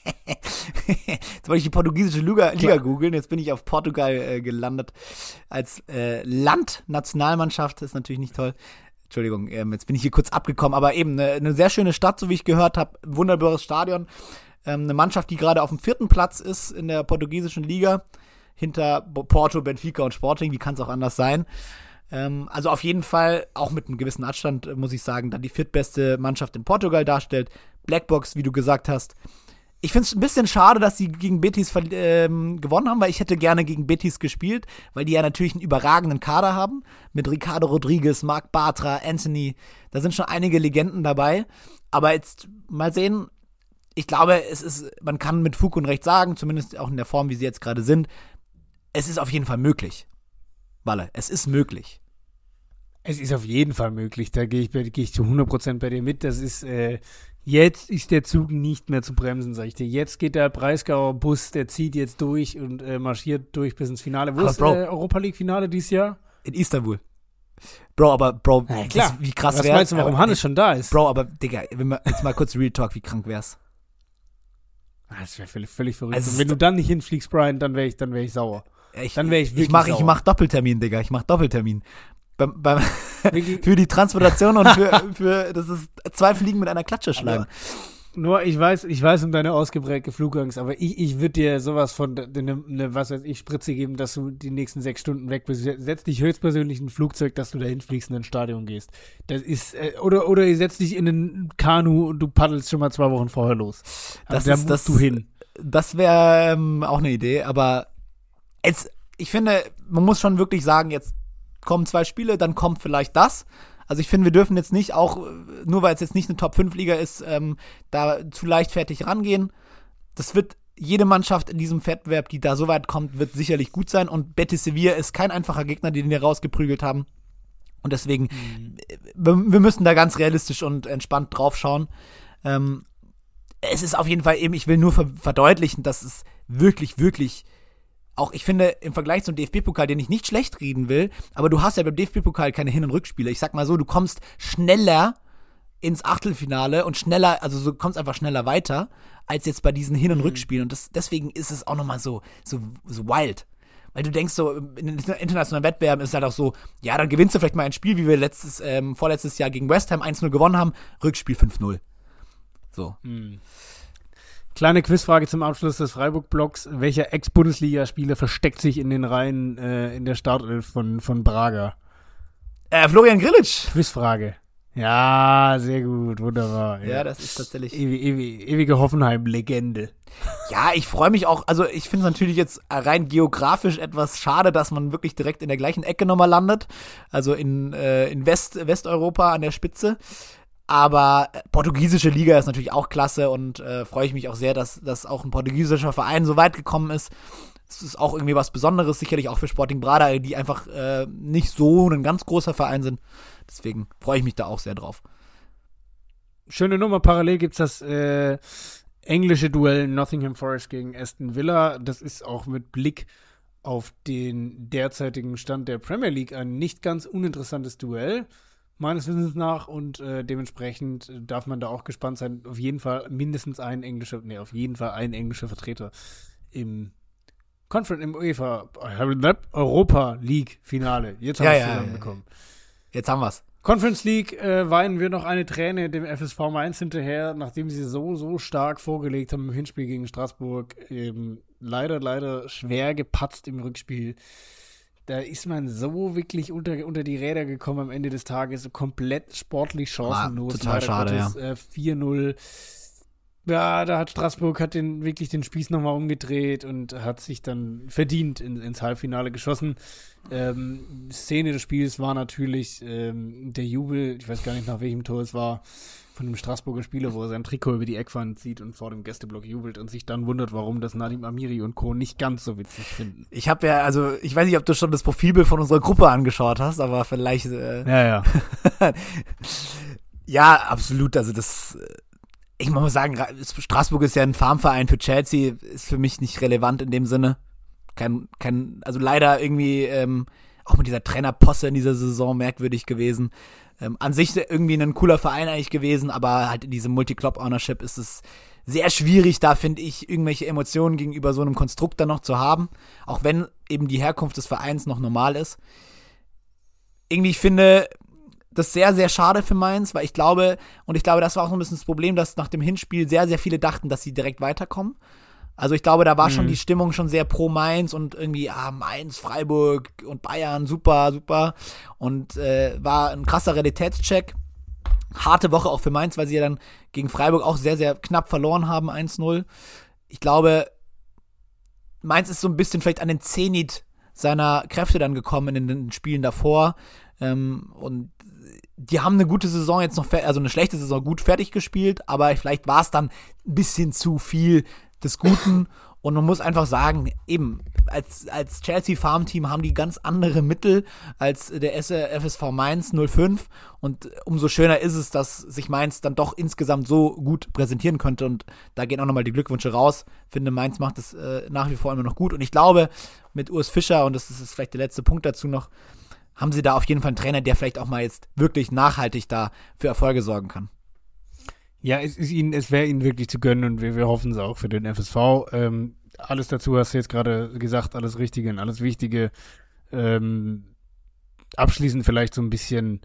Speaker 3: Jetzt wollte ich die portugiesische Liga, Liga googeln, jetzt bin ich auf Portugal äh, gelandet. Als äh, Land-Nationalmannschaft, ist natürlich nicht toll. Entschuldigung, ähm, jetzt bin ich hier kurz abgekommen, aber eben eine, eine sehr schöne Stadt, so wie ich gehört habe. Wunderbares Stadion. Ähm, eine Mannschaft, die gerade auf dem vierten Platz ist in der portugiesischen Liga. Hinter Porto, Benfica und Sporting, wie kann es auch anders sein? Ähm, also auf jeden Fall, auch mit einem gewissen Abstand, äh, muss ich sagen, dann die viertbeste Mannschaft in Portugal darstellt. Blackbox, wie du gesagt hast. Ich finde es ein bisschen schade, dass sie gegen Betis ähm, gewonnen haben, weil ich hätte gerne gegen Betis gespielt, weil die ja natürlich einen überragenden Kader haben. Mit Ricardo Rodriguez, Marc Bartra, Anthony, da sind schon einige Legenden dabei. Aber jetzt mal sehen, ich glaube, es ist, man kann mit Fug und Recht sagen, zumindest auch in der Form, wie sie jetzt gerade sind, es ist auf jeden Fall möglich. Walle, es ist möglich.
Speaker 2: Es ist auf jeden Fall möglich, da gehe ich, geh ich zu hundert Prozent bei dir mit. Das ist, äh, jetzt ist der Zug nicht mehr zu bremsen, sag ich dir. Jetzt geht der Breisgauer Bus, der zieht jetzt durch und äh, marschiert durch bis ins Finale. Wo
Speaker 3: aber
Speaker 2: ist
Speaker 3: Bro,
Speaker 2: äh, Europa League Finale dieses Jahr?
Speaker 3: In Istanbul. Bro, aber Bro,
Speaker 2: ja, klar.
Speaker 3: Das, wie krass
Speaker 2: Was
Speaker 3: wär's?
Speaker 2: meinst du, warum
Speaker 3: aber,
Speaker 2: Hannes schon da ist?
Speaker 3: Bro, aber Digga, wenn wir jetzt mal kurz Real Talk, wie krank wär's?
Speaker 2: Das wäre völlig, völlig verrückt.
Speaker 3: Also
Speaker 2: und wenn du dann nicht hinfliegst, Brian, dann wäre ich, dann wäre ich sauer.
Speaker 3: Ich,
Speaker 2: dann wäre ich wirklich
Speaker 3: ich mach,
Speaker 2: sauer.
Speaker 3: Ich mach Doppeltermin, Digga, ich mach Doppeltermin. Beim, beim für die Transportation und für, für, das ist zwei Fliegen mit einer Klatsche schlagen.
Speaker 2: Nur, ich weiß, ich weiß um deine ausgeprägte Flugangst, aber ich, ich würde dir sowas von, eine, ne, was weiß ich, Spritze geben, dass du die nächsten sechs Stunden weg bist. Setz dich höchstpersönlich in ein Flugzeug, dass du da hinfliegst und ins Stadion gehst. Das ist, äh, oder, oder ihr setzt dich in ein Kanu und du paddelst schon mal zwei Wochen vorher los. Also da
Speaker 3: ist,
Speaker 2: musst
Speaker 3: das,
Speaker 2: du hin.
Speaker 3: Das wäre ähm, auch eine Idee, aber jetzt, ich finde, man muss schon wirklich sagen, jetzt kommen zwei Spiele, dann kommt vielleicht das. Also ich finde, wir dürfen jetzt nicht, auch nur weil es jetzt nicht eine Top fünf Liga ist, ähm, da zu leichtfertig rangehen. Das wird jede Mannschaft in diesem Wettbewerb, die da so weit kommt, wird sicherlich gut sein. Und Betis Sevilla ist kein einfacher Gegner, den wir rausgeprügelt haben. Und deswegen, mhm. wir, wir müssen da ganz realistisch und entspannt drauf schauen. Ähm, es ist auf jeden Fall eben, ich will nur verdeutlichen, dass es wirklich, wirklich auch, ich finde, im Vergleich zum D F B-Pokal, den ich nicht schlecht reden will, aber du hast ja beim D F B-Pokal keine Hin- und Rückspiele. Ich sag mal so, du kommst schneller ins Achtelfinale und schneller, also du kommst einfach schneller weiter, als jetzt bei diesen Hin- und Rückspielen. Und das, deswegen ist es auch nochmal so, so, so wild. Weil du denkst so, in den internationalen Wettbewerben ist es halt auch so, ja, dann gewinnst du vielleicht mal ein Spiel, wie wir letztes, ähm, vorletztes Jahr gegen West Ham eins null gewonnen haben, Rückspiel fünf null. So.
Speaker 2: Hm. Kleine Quizfrage zum Abschluss des Freiburg-Blocks. Welcher Ex-Bundesligaspieler versteckt sich in den Reihen äh, in der Startelf von, von Braga?
Speaker 3: Äh, Florian Grillitsch.
Speaker 2: Quizfrage. Ja, sehr gut, wunderbar.
Speaker 3: Ja, ja das ist tatsächlich
Speaker 2: Ewi, ewi, ewige Hoffenheim-Legende.
Speaker 3: Ja, ich freue mich auch, also ich finde es natürlich jetzt rein geografisch etwas schade, dass man wirklich direkt in der gleichen Ecke nochmal landet. Also in, äh, in West, Westeuropa an der Spitze. Aber portugiesische Liga ist natürlich auch klasse und äh, freue ich mich auch sehr, dass, dass auch ein portugiesischer Verein so weit gekommen ist. Es ist auch irgendwie was Besonderes, sicherlich auch für Sporting Braga, die einfach äh, nicht so ein ganz großer Verein sind. Deswegen freue ich mich da auch sehr drauf.
Speaker 2: Schöne Nummer, parallel gibt es das äh, englische Duell Nottingham Forest gegen Aston Villa. Das ist auch mit Blick auf den derzeitigen Stand der Premier League ein nicht ganz uninteressantes Duell. Meines Wissens nach und äh, dementsprechend darf man da auch gespannt sein. Auf jeden Fall mindestens ein englischer, nee, auf jeden Fall ein englischer Vertreter im Conference, im UEFA Europa League Finale. Jetzt haben
Speaker 3: ja,
Speaker 2: wir es
Speaker 3: ja,
Speaker 2: zusammenbekommen.
Speaker 3: Jetzt haben wir's.
Speaker 2: Conference League äh, weinen wir noch eine Träne dem F S V Mainz hinterher, nachdem sie so, so stark vorgelegt haben im Hinspiel gegen Straßburg. Ähm, leider, leider schwer gepatzt im Rückspiel. Da ist man so wirklich unter, unter die Räder gekommen am Ende des Tages, komplett sportlich chancenlos.
Speaker 3: Ah, total schade,
Speaker 2: Gottes, ja. Äh, vier null. Ja, da hat Straßburg hat den, wirklich den Spieß nochmal umgedreht und hat sich dann verdient in, ins Halbfinale geschossen. Ähm, Szene des Spiels war natürlich ähm, der Jubel, ich weiß gar nicht nach welchem Tor es war, von dem Straßburger Spieler, wo er sein Trikot über die Eckwand zieht und vor dem Gästeblock jubelt und sich dann wundert, warum das Nadim Amiri und Co. nicht ganz so witzig finden.
Speaker 3: Ich habe ja, also ich weiß nicht, ob du schon das Profilbild von unserer Gruppe angeschaut hast, aber vielleicht äh,
Speaker 2: Ja, ja.
Speaker 3: ja, absolut, also das ich muss sagen, Straßburg ist ja ein Farmverein für Chelsea, ist für mich nicht relevant in dem Sinne. Kein, kein, also leider irgendwie ähm, auch mit dieser Trainerposse in dieser Saison merkwürdig gewesen. Ähm, an sich irgendwie ein cooler Verein eigentlich gewesen, aber halt in diesem Multi-Club-Ownership ist es sehr schwierig, da finde ich, irgendwelche Emotionen gegenüber so einem Konstrukt dann noch zu haben, auch wenn eben die Herkunft des Vereins noch normal ist. Irgendwie, ich finde das sehr, sehr schade für Mainz, weil ich glaube, und ich glaube, das war auch so ein bisschen das Problem, dass nach dem Hinspiel sehr, sehr viele dachten, dass sie direkt weiterkommen. Also ich glaube, da war mhm. schon die Stimmung schon sehr pro Mainz und irgendwie, ah, Mainz, Freiburg und Bayern, super, super. Und äh, war ein krasser Realitätscheck. Harte Woche auch für Mainz, weil sie ja dann gegen Freiburg auch sehr, sehr knapp verloren haben, eins null. Ich glaube, Mainz ist so ein bisschen vielleicht an den Zenit seiner Kräfte dann gekommen in den Spielen davor. Ähm, und die haben eine gute Saison jetzt noch, also eine schlechte Saison gut fertig gespielt, aber vielleicht war es dann ein bisschen zu viel des Guten und man muss einfach sagen, eben, als, als Chelsea Farmteam haben die ganz andere Mittel als der F S V Mainz null fünf und umso schöner ist es, dass sich Mainz dann doch insgesamt so gut präsentieren könnte und da gehen auch nochmal die Glückwünsche raus. Ich finde, Mainz macht es äh, nach wie vor immer noch gut und ich glaube, mit Urs Fischer, und das ist vielleicht der letzte Punkt dazu noch, haben sie da auf jeden Fall einen Trainer, der vielleicht auch mal jetzt wirklich nachhaltig da für Erfolge sorgen kann.
Speaker 2: Ja, es ist ihnen, es wäre ihnen wirklich zu gönnen und wir, wir hoffen es auch für den F S V. Ähm, alles dazu hast du jetzt gerade gesagt, alles Richtige und alles Wichtige. Ähm, abschließend vielleicht so ein bisschen,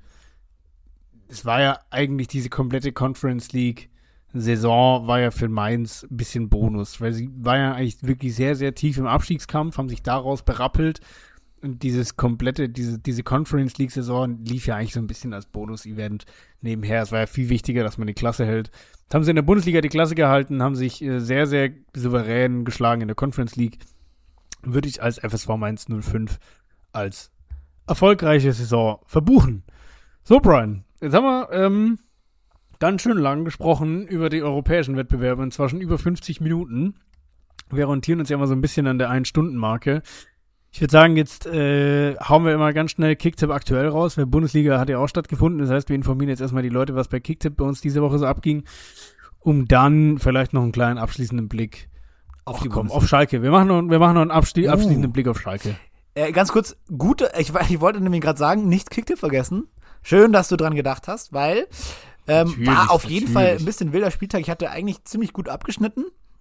Speaker 2: es war ja eigentlich diese komplette Conference League Saison war ja für Mainz ein bisschen Bonus, weil sie war ja eigentlich wirklich sehr, sehr tief im Abstiegskampf, haben sich daraus berappelt. Und dieses komplette, diese, diese Conference League-Saison lief ja eigentlich so ein bisschen als Bonus-Event nebenher. Es war ja viel wichtiger, dass man die Klasse hält. Jetzt haben sie in der Bundesliga die Klasse gehalten, haben sich äh, sehr, sehr souverän geschlagen in der Conference League. Würde ich als F S V Mainz null fünf als erfolgreiche Saison verbuchen. So, Brian, jetzt haben wir ähm, ganz schön lang gesprochen über die europäischen Wettbewerbe, und zwar schon über fünfzig Minuten. Wir orientieren uns ja mal so ein bisschen an der ein-Stunden-Marke. Ich würde sagen, jetzt äh, hauen wir immer ganz schnell Kicktipp aktuell raus, weil Bundesliga hat ja auch stattgefunden. Das heißt, wir informieren jetzt erstmal die Leute, was bei Kicktipp bei uns diese Woche so abging, um dann vielleicht noch einen kleinen abschließenden Blick auf, die komm, auf Schalke. Wir machen noch, wir machen noch einen abschli- uh. abschließenden Blick auf Schalke.
Speaker 3: Äh, ganz kurz, gute, ich, ich wollte nämlich gerade sagen, nicht Kicktipp vergessen. Schön, dass du dran gedacht hast, weil ähm, war auf jeden natürlich. Fall ein bisschen wilder Spieltag. Ich hatte eigentlich ziemlich gut abgeschnitten.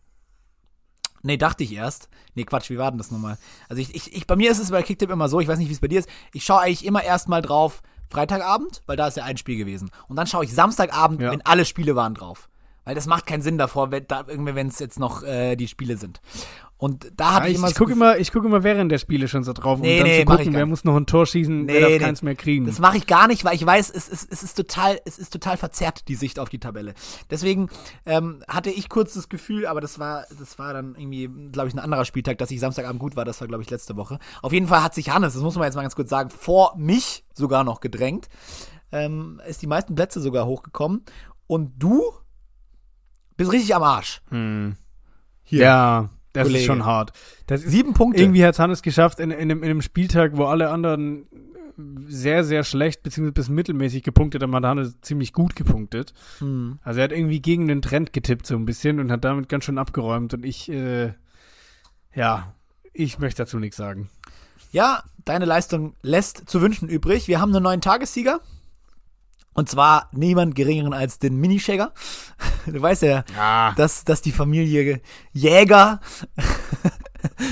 Speaker 3: Nee, dachte ich erst. Nee, Quatsch, wie war denn das nochmal? Also ich, ich, ich, bei mir ist es bei Kicktipp immer so, ich weiß nicht, wie es bei dir ist, ich schaue eigentlich immer erstmal drauf Freitagabend, weil da ist ja ein Spiel gewesen. Und dann schaue ich Samstagabend, ja. wenn alle Spiele waren, drauf. Weil das macht keinen Sinn davor, wenn da wenn es jetzt noch äh, die Spiele sind. Und da habe ja, ich immer...
Speaker 2: Ich gucke immer, ich guck immer während der Spiele schon so drauf,
Speaker 3: nee,
Speaker 2: um dann
Speaker 3: nee,
Speaker 2: zu gucken, wer muss noch ein Tor schießen,
Speaker 3: nee,
Speaker 2: wer darf
Speaker 3: nee.
Speaker 2: keins mehr kriegen.
Speaker 3: Das mache ich gar nicht, weil ich weiß, es ist, es ist, total, es ist total verzerrt, die Sicht auf die Tabelle. Deswegen ähm, hatte ich kurz das Gefühl, aber das war, das war dann irgendwie, glaube ich, ein anderer Spieltag, dass ich Samstagabend gut war. Das war, glaube ich, letzte Woche. Auf jeden Fall hat sich Hannes, das muss man jetzt mal ganz kurz sagen, vor mich sogar noch gedrängt. Ähm, ist die meisten Plätze sogar hochgekommen. Und du bist richtig am Arsch.
Speaker 2: Hm. Hier. Ja, das Kollege. Ist schon hart. Das ist,
Speaker 3: Sieben Punkte.
Speaker 2: Irgendwie hat Hannes geschafft, in, in, einem, in einem Spieltag, wo alle anderen sehr, sehr schlecht bzw. bis mittelmäßig gepunktet haben, hat Hannes ziemlich gut gepunktet.
Speaker 3: Hm.
Speaker 2: Also er hat irgendwie gegen den Trend getippt so ein bisschen und hat damit ganz schön abgeräumt. Und ich, äh, ja, ich möchte dazu nichts sagen.
Speaker 3: Ja, deine Leistung lässt zu wünschen übrig. Wir haben einen neuen Tagessieger. Und zwar niemand geringeren als den Minischäger. Du weißt ja,
Speaker 2: ja.
Speaker 3: Dass, dass die Familie Jäger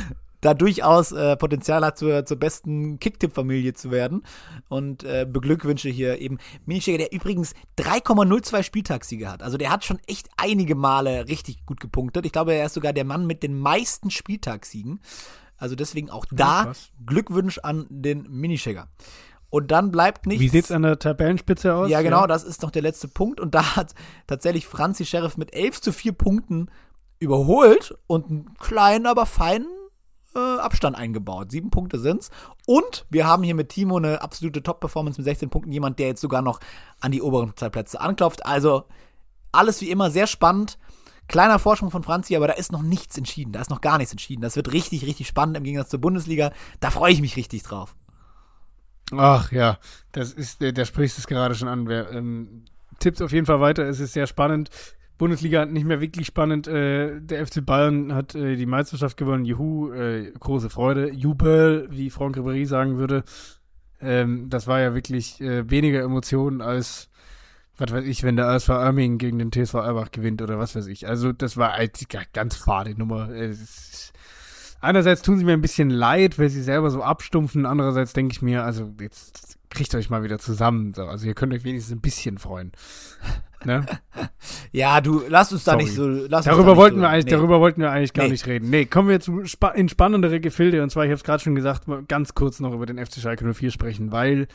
Speaker 3: da durchaus äh, Potenzial hat, zur, zur besten Kicktipp-Familie zu werden. Und äh, beglückwünsche hier eben Minischäger, der übrigens drei Komma null zwei Spieltagssiege hat. Also der hat schon echt einige Male richtig gut gepunktet. Ich glaube, er ist sogar der Mann mit den meisten Spieltagssiegen. Also deswegen auch da
Speaker 2: krass.
Speaker 3: Glückwunsch an den Minischäger. Und dann bleibt nichts.
Speaker 2: Wie sieht's an der Tabellenspitze aus?
Speaker 3: Ja, genau, das ist noch der letzte Punkt. Und da hat tatsächlich Franzi Sheriff mit elf zu vier Punkten überholt und einen kleinen, aber feinen äh, Abstand eingebaut. Sieben Punkte sind's. Und wir haben hier mit Timo eine absolute Top-Performance mit sechzehn Punkten. Jemand, der jetzt sogar noch an die oberen zwei Plätze anklopft. Also alles wie immer sehr spannend. Kleiner Vorsprung von Franzi, aber da ist noch nichts entschieden. Da ist noch gar nichts entschieden. Das wird richtig, richtig spannend im Gegensatz zur Bundesliga. Da freue ich mich richtig drauf.
Speaker 2: Ach ja, das ist, der, der spricht es gerade schon an. Wer, ähm, tippt auf jeden Fall weiter, es ist sehr spannend. Bundesliga nicht mehr wirklich spannend. Äh, der F C Bayern hat äh, die Meisterschaft gewonnen. Juhu, äh, große Freude. Jubel, wie Franck Ribéry sagen würde. Ähm, das war ja wirklich äh, weniger Emotionen als, was weiß ich, wenn der A S V Arming gegen den T S V Erbach gewinnt oder was weiß ich. Also das war eine ganz fade Nummer. Es ist, einerseits tun sie mir ein bisschen leid, weil sie selber so abstumpfen. Andererseits denke ich mir, also jetzt kriegt euch mal wieder zusammen. So. Also ihr könnt euch wenigstens ein bisschen freuen. Ne?
Speaker 3: Ja, du, lass uns da
Speaker 2: Sorry.
Speaker 3: nicht so. Lass
Speaker 2: Darüber
Speaker 3: uns da
Speaker 2: wollten
Speaker 3: nicht
Speaker 2: wir
Speaker 3: so,
Speaker 2: eigentlich,
Speaker 3: nee.
Speaker 2: darüber wollten wir eigentlich gar
Speaker 3: Nee.
Speaker 2: nicht reden. Nee, kommen wir jetzt spa- in spannendere Gefilde. Und zwar, ich habe es gerade schon gesagt, mal ganz kurz noch über den F C Schalke null vier sprechen, weil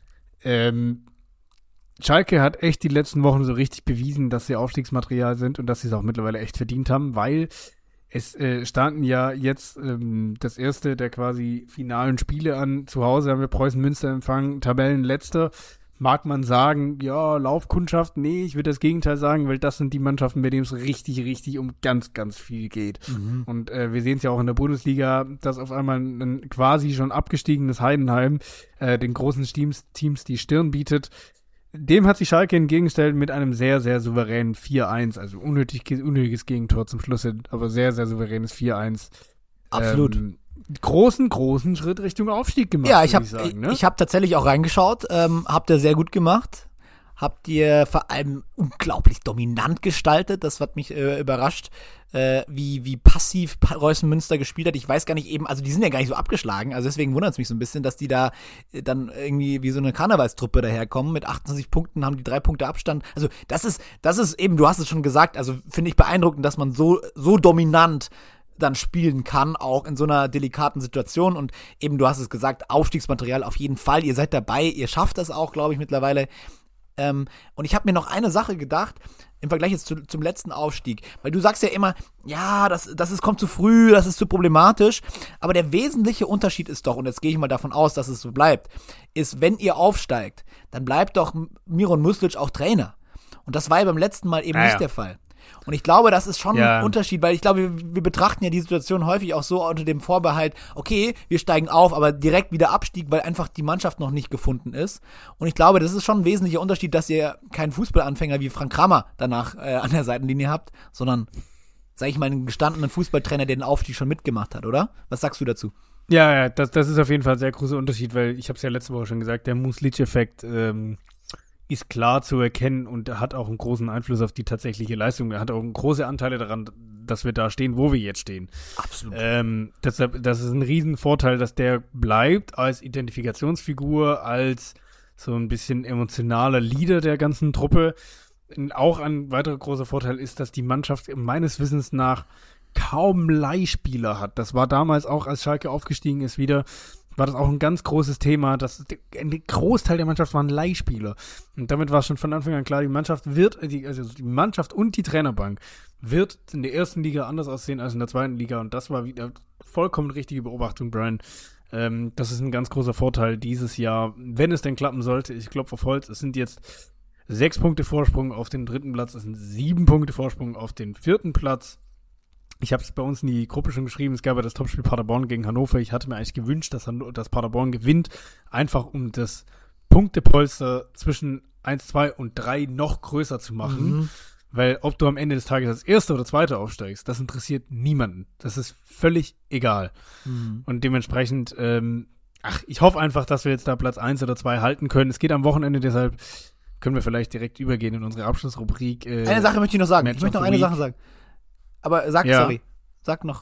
Speaker 2: ähm, Schalke hat echt die letzten Wochen so richtig bewiesen, dass sie Aufstiegsmaterial sind und dass sie es auch mittlerweile echt verdient haben, weil es äh, standen ja jetzt ähm, das erste der quasi finalen Spiele an. Zu Hause haben wir Preußen Münster empfangen, Tabellenletzter. Mag man sagen, ja, Laufkundschaft? Nee, ich würde das Gegenteil sagen, weil das sind die Mannschaften, bei denen es richtig, richtig um ganz, ganz viel geht.
Speaker 3: Mhm.
Speaker 2: Und äh, wir sehen es ja auch in der Bundesliga, dass auf einmal ein quasi schon abgestiegenes Heidenheim äh, den großen Teams, Teams die Stirn bietet. Dem hat sich Schalke entgegengestellt mit einem sehr, sehr souveränen vier eins, also unnötig, unnötiges Gegentor zum Schluss hin, aber sehr, sehr souveränes vier eins.
Speaker 3: Absolut.
Speaker 2: Ähm, großen, großen Schritt Richtung Aufstieg gemacht,
Speaker 3: Ja, ich
Speaker 2: würde
Speaker 3: habe
Speaker 2: ich sagen, ne?
Speaker 3: ich hab tatsächlich auch reingeschaut. Ähm, habt ihr sehr gut gemacht. Habt ihr vor allem unglaublich dominant gestaltet. Das hat mich äh, überrascht, äh, wie, wie passiv Preußen Münster gespielt hat. Ich weiß gar nicht eben, also die sind ja gar nicht so abgeschlagen. Also deswegen wundert es mich so ein bisschen, dass die da äh, dann irgendwie wie so eine Karnevalstruppe daherkommen. Mit achtundzwanzig Punkten haben die drei Punkte Abstand. Also das ist, das ist eben, du hast es schon gesagt, also finde ich beeindruckend, dass man so, so dominant dann spielen kann, auch in so einer delikaten Situation. Und eben, du hast es gesagt, Aufstiegsmaterial auf jeden Fall. Ihr seid dabei, ihr schafft das auch, glaube ich, mittlerweile. Ähm, und ich habe mir noch eine Sache gedacht, im Vergleich jetzt zu, zum letzten Aufstieg. Weil du sagst ja immer, ja, das, das ist, kommt zu früh, das ist zu problematisch. Aber der wesentliche Unterschied ist doch, und jetzt gehe ich mal davon aus, dass es so bleibt, ist, wenn ihr aufsteigt, dann bleibt doch Miron Muslic auch Trainer. Und das war ja beim letzten Mal eben
Speaker 2: Ah,
Speaker 3: nicht
Speaker 2: ja.
Speaker 3: der Fall. Und ich glaube, das ist schon
Speaker 2: Ja.
Speaker 3: ein Unterschied, weil ich glaube, wir, wir betrachten ja die Situation häufig auch so unter dem Vorbehalt, okay, wir steigen auf, aber direkt wieder Abstieg, weil einfach die Mannschaft noch nicht gefunden ist. Und ich glaube, das ist schon ein wesentlicher Unterschied, dass ihr keinen Fußballanfänger wie Frank Kramer danach äh, an der Seitenlinie habt, sondern, sag ich mal, einen gestandenen Fußballtrainer, der den Aufstieg schon mitgemacht hat, oder? Was sagst du dazu?
Speaker 2: Ja, ja, das, das ist auf jeden Fall ein sehr großer Unterschied, weil ich habe es ja letzte Woche schon gesagt, der Muslic-Effekt ähm, ist klar zu erkennen und er hat auch einen großen Einfluss auf die tatsächliche Leistung. Er hat auch große Anteile daran, dass wir da stehen, wo wir jetzt stehen.
Speaker 3: Absolut.
Speaker 2: Ähm, deshalb, das ist ein Riesenvorteil, dass der bleibt als Identifikationsfigur, als so ein bisschen emotionaler Leader der ganzen Truppe. Und auch ein weiterer großer Vorteil ist, dass die Mannschaft meines Wissens nach kaum Leihspieler hat. Das war damals auch, als Schalke aufgestiegen ist, wieder, war das auch ein ganz großes Thema. Das, ein Großteil der Mannschaft waren Leihspieler. Und damit war schon von Anfang an klar, die Mannschaft wird, also die Mannschaft und die Trainerbank wird in der ersten Liga anders aussehen als in der zweiten Liga. Und das war wieder vollkommen richtige Beobachtung, Brian. Ähm, das ist ein ganz großer Vorteil dieses Jahr, wenn es denn klappen sollte. Ich klopfe auf Holz. Es sind jetzt sechs Punkte Vorsprung auf den dritten Platz. Es sind sieben Punkte Vorsprung auf den vierten Platz. Ich habe es bei uns in die Gruppe schon geschrieben, es gab ja das Topspiel Paderborn gegen Hannover. Ich hatte mir eigentlich gewünscht, dass, Han- dass Paderborn gewinnt, einfach um das Punktepolster zwischen eins, zwei und drei noch größer zu machen.
Speaker 3: Mhm.
Speaker 2: Weil ob du am Ende des Tages als Erster oder Zweiter aufsteigst, das interessiert niemanden. Das ist völlig egal.
Speaker 3: Mhm.
Speaker 2: Und dementsprechend, ähm, ach, ich hoffe einfach, dass wir jetzt da Platz eins oder zwei halten können. Es geht am Wochenende, deshalb können wir vielleicht direkt übergehen in unsere Abschlussrubrik. Äh,
Speaker 3: Eine Sache möchte ich noch sagen.
Speaker 2: Match
Speaker 3: Ich möchte
Speaker 2: of
Speaker 3: noch
Speaker 2: the
Speaker 3: eine
Speaker 2: Week.
Speaker 3: Sache sagen. Aber sag,
Speaker 2: Ja.
Speaker 3: sorry. Sag noch.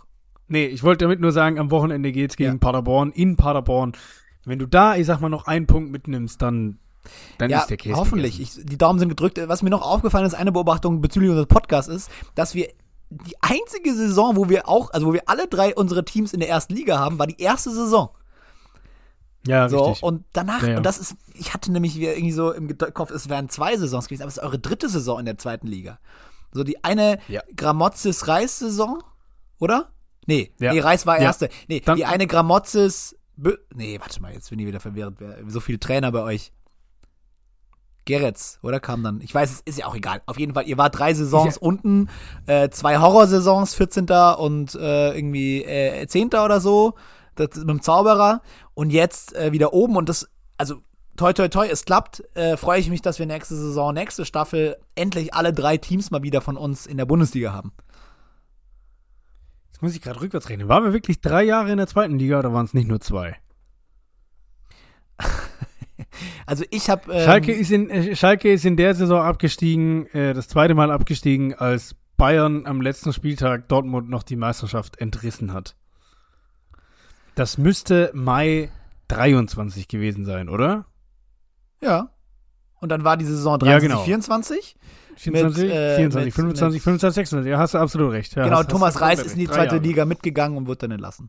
Speaker 2: Nee, ich wollte damit nur sagen, am Wochenende geht's gegen
Speaker 3: Ja.
Speaker 2: Paderborn, in Paderborn. Wenn du da, ich sag mal, noch einen Punkt mitnimmst, dann, dann
Speaker 3: Ja,
Speaker 2: ist der Käse
Speaker 3: hoffentlich.
Speaker 2: gegessen.
Speaker 3: Ich, die Daumen sind gedrückt. Was mir noch aufgefallen ist, eine Beobachtung bezüglich unseres Podcasts ist, dass wir die einzige Saison, wo wir auch, also wo wir alle drei unsere Teams in der ersten Liga haben, war die erste Saison.
Speaker 2: Ja,
Speaker 3: So,
Speaker 2: richtig.
Speaker 3: und danach,
Speaker 2: Ja, ja.
Speaker 3: und das ist, ich hatte nämlich wieder irgendwie so im Ged- Kopf, es wären zwei Saisons gewesen, aber es ist eure dritte Saison in der zweiten Liga. So die eine
Speaker 2: Ja.
Speaker 3: Gramozis-Reis-Saison, oder? Nee,
Speaker 2: Ja.
Speaker 3: nee, Reis war
Speaker 2: Ja.
Speaker 3: erste. Nee,
Speaker 2: Dann-
Speaker 3: die eine Gramozis, Bö- nee, warte mal, jetzt bin ich wieder verwirrt. Wer- So viele Trainer bei euch. Geretz, oder kam dann? Ich weiß, es ist ja auch egal. Auf jeden Fall, ihr wart drei Saisons
Speaker 2: Ja.
Speaker 3: unten, äh, zwei Horrorsaisons, vierzehnter und äh, irgendwie äh, zehnter oder so, das mit dem Zauberer und jetzt äh, wieder oben und das, also toi toi toi, es klappt, äh, freue ich mich, dass wir nächste Saison, nächste Staffel endlich alle drei Teams mal wieder von uns in der Bundesliga haben.
Speaker 2: Jetzt muss ich gerade rückwärts rechnen. Waren wir wirklich drei Jahre in der zweiten Liga oder waren es nicht nur zwei?
Speaker 3: Also ich habe ähm,
Speaker 2: Schalke, ist in, äh, Schalke ist in der Saison abgestiegen, äh, das zweite Mal abgestiegen, als Bayern am letzten Spieltag Dortmund noch die Meisterschaft entrissen hat. Das müsste Mai dreiundzwanzig gewesen sein, oder?
Speaker 3: ja. Und dann war die Saison
Speaker 2: Ja,
Speaker 3: dreiundzwanzig,
Speaker 2: genau.
Speaker 3: vierundzwanzig.
Speaker 2: vierundzwanzig,
Speaker 3: äh,
Speaker 2: vierundzwanzig,
Speaker 3: mit-
Speaker 2: fünfundzwanzig,
Speaker 3: mit-
Speaker 2: fünfundzwanzig, sechsundzwanzig. Ja, hast du absolut recht. Ja,
Speaker 3: Genau,
Speaker 2: hast,
Speaker 3: Thomas
Speaker 2: hast
Speaker 3: Reis
Speaker 2: komplett
Speaker 3: ist in die
Speaker 2: recht. Drei
Speaker 3: zweite
Speaker 2: Jahre.
Speaker 3: Liga mitgegangen und wurde dann entlassen.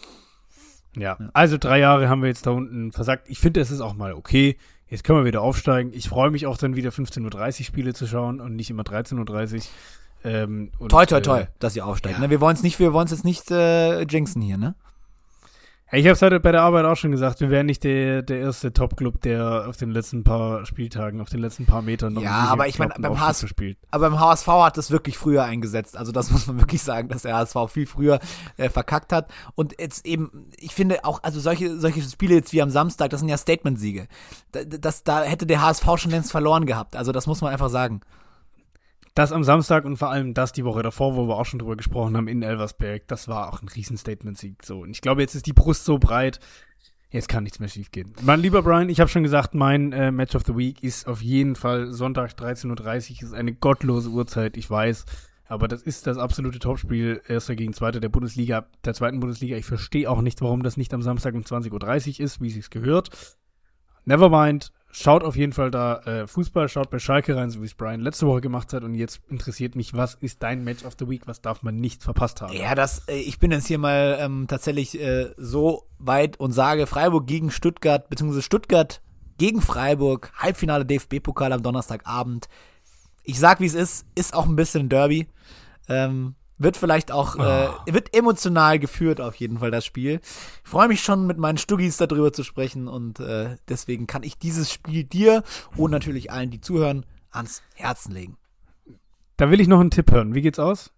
Speaker 2: Ja, also drei Jahre haben wir jetzt da unten versagt. Ich finde, es ist auch mal okay. Jetzt können wir wieder aufsteigen. Ich freue mich auch dann wieder fünfzehn Uhr dreißig Spiele zu schauen und nicht immer dreizehn Uhr dreißig. Ähm, und,
Speaker 3: Toi, toi,
Speaker 2: äh,
Speaker 3: toi, dass ihr aufsteigt.
Speaker 2: ja.
Speaker 3: Ne? Wir wollen es nicht, wir wollen es jetzt nicht äh, jinxen hier, ne?
Speaker 2: Ich habe es heute bei der Arbeit auch schon gesagt, wir wären nicht der, der erste Top-Club, der auf den letzten paar Spieltagen, auf den letzten paar Metern noch
Speaker 3: Ja,
Speaker 2: einen
Speaker 3: aber ich meine,
Speaker 2: bekloppten
Speaker 3: beim
Speaker 2: Aufstieg
Speaker 3: H S
Speaker 2: spielt.
Speaker 3: Aber beim H S V hat das wirklich früher eingesetzt. Also das muss man wirklich sagen, dass der H S V viel früher äh, verkackt hat. Und jetzt eben, ich finde auch, also solche solche Spiele jetzt wie am Samstag, das sind ja Statement-Siege. Da, das, da hätte der H S V schon längst verloren gehabt. Also das muss man einfach sagen.
Speaker 2: Das am Samstag und vor allem das die Woche davor, wo wir auch schon drüber gesprochen haben, in Elversberg, das war auch ein Riesen-Statement-Sieg. So. Und ich glaube, jetzt ist die Brust so breit, jetzt kann nichts mehr schief gehen. Mein lieber Brian, ich habe schon gesagt, mein äh, Match of the Week ist auf jeden Fall Sonntag dreizehn Uhr dreißig, ist eine gottlose Uhrzeit, ich weiß. Aber das ist das absolute Topspiel, Erster gegen Zweiter der Bundesliga, der zweiten Bundesliga. Ich verstehe auch nicht, warum das nicht am Samstag um zwanzig Uhr dreißig ist, wie es sich gehört. Nevermind. Schaut auf jeden Fall da äh, Fußball, schaut bei Schalke rein, so wie es Brian letzte Woche gemacht hat. Und jetzt interessiert mich, was ist dein Match of the Week? Was darf man nicht verpasst haben?
Speaker 3: Ja, das, äh, ich bin jetzt hier mal ähm, tatsächlich äh, so weit und sage Freiburg gegen Stuttgart, beziehungsweise Stuttgart gegen Freiburg, Halbfinale D F B-Pokal am Donnerstagabend. Ich sag, wie es ist, ist auch ein bisschen ein Derby. Ähm, wird vielleicht auch, äh, wird emotional geführt auf jeden Fall, das Spiel. Ich freue mich schon, mit meinen Stuggis darüber zu sprechen und äh, deswegen kann ich dieses Spiel dir und natürlich allen, die zuhören, ans Herzen legen.
Speaker 2: Da will ich noch einen Tipp hören. Wie geht's aus?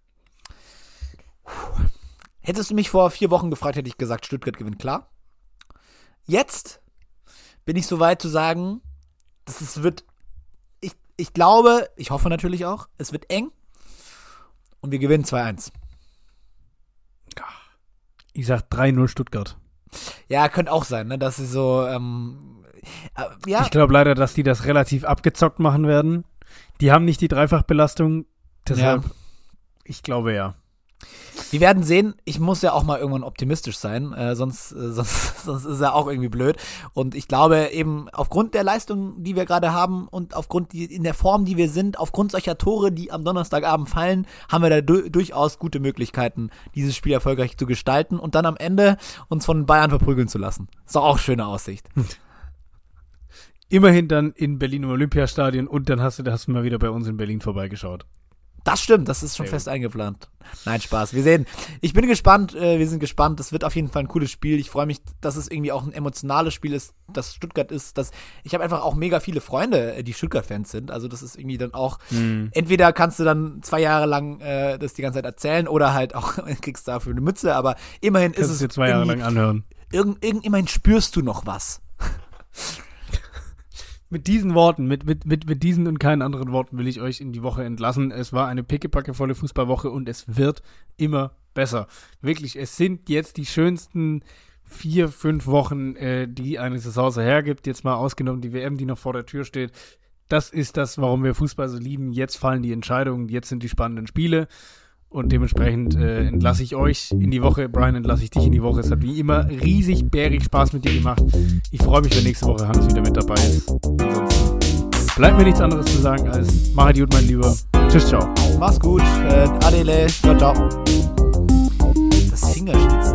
Speaker 3: Hättest du mich vor vier Wochen gefragt, hätte ich gesagt, Stuttgart gewinnt klar. Jetzt bin ich so weit zu sagen, dass es wird, ich, ich glaube, ich hoffe natürlich auch, es wird eng und wir gewinnen zwei eins.
Speaker 2: Ich sag drei null Stuttgart.
Speaker 3: Ja, könnte auch sein, ne, dass sie so, ähm, äh, ja,
Speaker 2: Ich glaube leider, dass die das relativ abgezockt machen werden. Die haben nicht die Dreifachbelastung. Deshalb,
Speaker 3: Ja.
Speaker 2: ich glaube ja.
Speaker 3: wir werden sehen. Ich muss ja auch mal irgendwann optimistisch sein, äh, sonst, äh, sonst, sonst ist ja auch irgendwie blöd. Und ich glaube eben aufgrund der Leistung, die wir gerade haben und aufgrund die, in der Form, die wir sind, aufgrund solcher Tore, die am Donnerstagabend fallen, haben wir da du- durchaus gute Möglichkeiten, dieses Spiel erfolgreich zu gestalten und dann am Ende uns von Bayern verprügeln zu lassen. Ist doch auch schöne Aussicht.
Speaker 2: Immerhin dann in Berlin im Olympiastadion und dann hast du, hast du mal wieder bei uns in Berlin vorbeigeschaut.
Speaker 3: Das stimmt, das ist schon
Speaker 2: Sehr
Speaker 3: fest eingeplant. Nein, Spaß. Wir sehen. Ich bin gespannt, äh, wir sind gespannt. Das wird auf jeden Fall ein cooles Spiel. Ich freue mich, dass es irgendwie auch ein emotionales Spiel ist, dass Stuttgart ist. Dass ich habe einfach auch mega viele Freunde, äh, die Stuttgart-Fans sind. Also das ist irgendwie dann auch, entweder kannst du dann zwei Jahre lang äh, das die ganze Zeit erzählen oder halt auch kriegst dafür eine Mütze, aber immerhin
Speaker 2: Kannst
Speaker 3: ist
Speaker 2: du
Speaker 3: es
Speaker 2: dir zwei Jahre
Speaker 3: irgendwie-
Speaker 2: lang anhören.
Speaker 3: irgend, irgend, immerhin spürst du noch was.
Speaker 2: Mit diesen Worten, mit, mit, mit, mit diesen und keinen anderen Worten will ich euch in die Woche entlassen. Es war eine pickepackevolle Fußballwoche und es wird immer besser. Wirklich, es sind jetzt die schönsten vier, fünf Wochen, äh, die eine Saison so hergibt. Jetzt mal ausgenommen die W M, die noch vor der Tür steht. Das ist das, warum wir Fußball so lieben. Jetzt fallen die Entscheidungen, jetzt sind die spannenden Spiele. Und dementsprechend äh, entlasse ich euch in die Woche. Brian, entlasse ich dich in die Woche. Es hat wie immer riesig bärig Spaß mit dir gemacht. Ich freue mich, wenn nächste Woche Hannes wieder mit dabei ist. Ansonsten bleibt mir nichts anderes zu sagen als mach gut, mein Lieber. Tschüss, ciao.
Speaker 3: Mach's gut. Äh, Adele. Ciao, ciao. Das Fingerspitzen.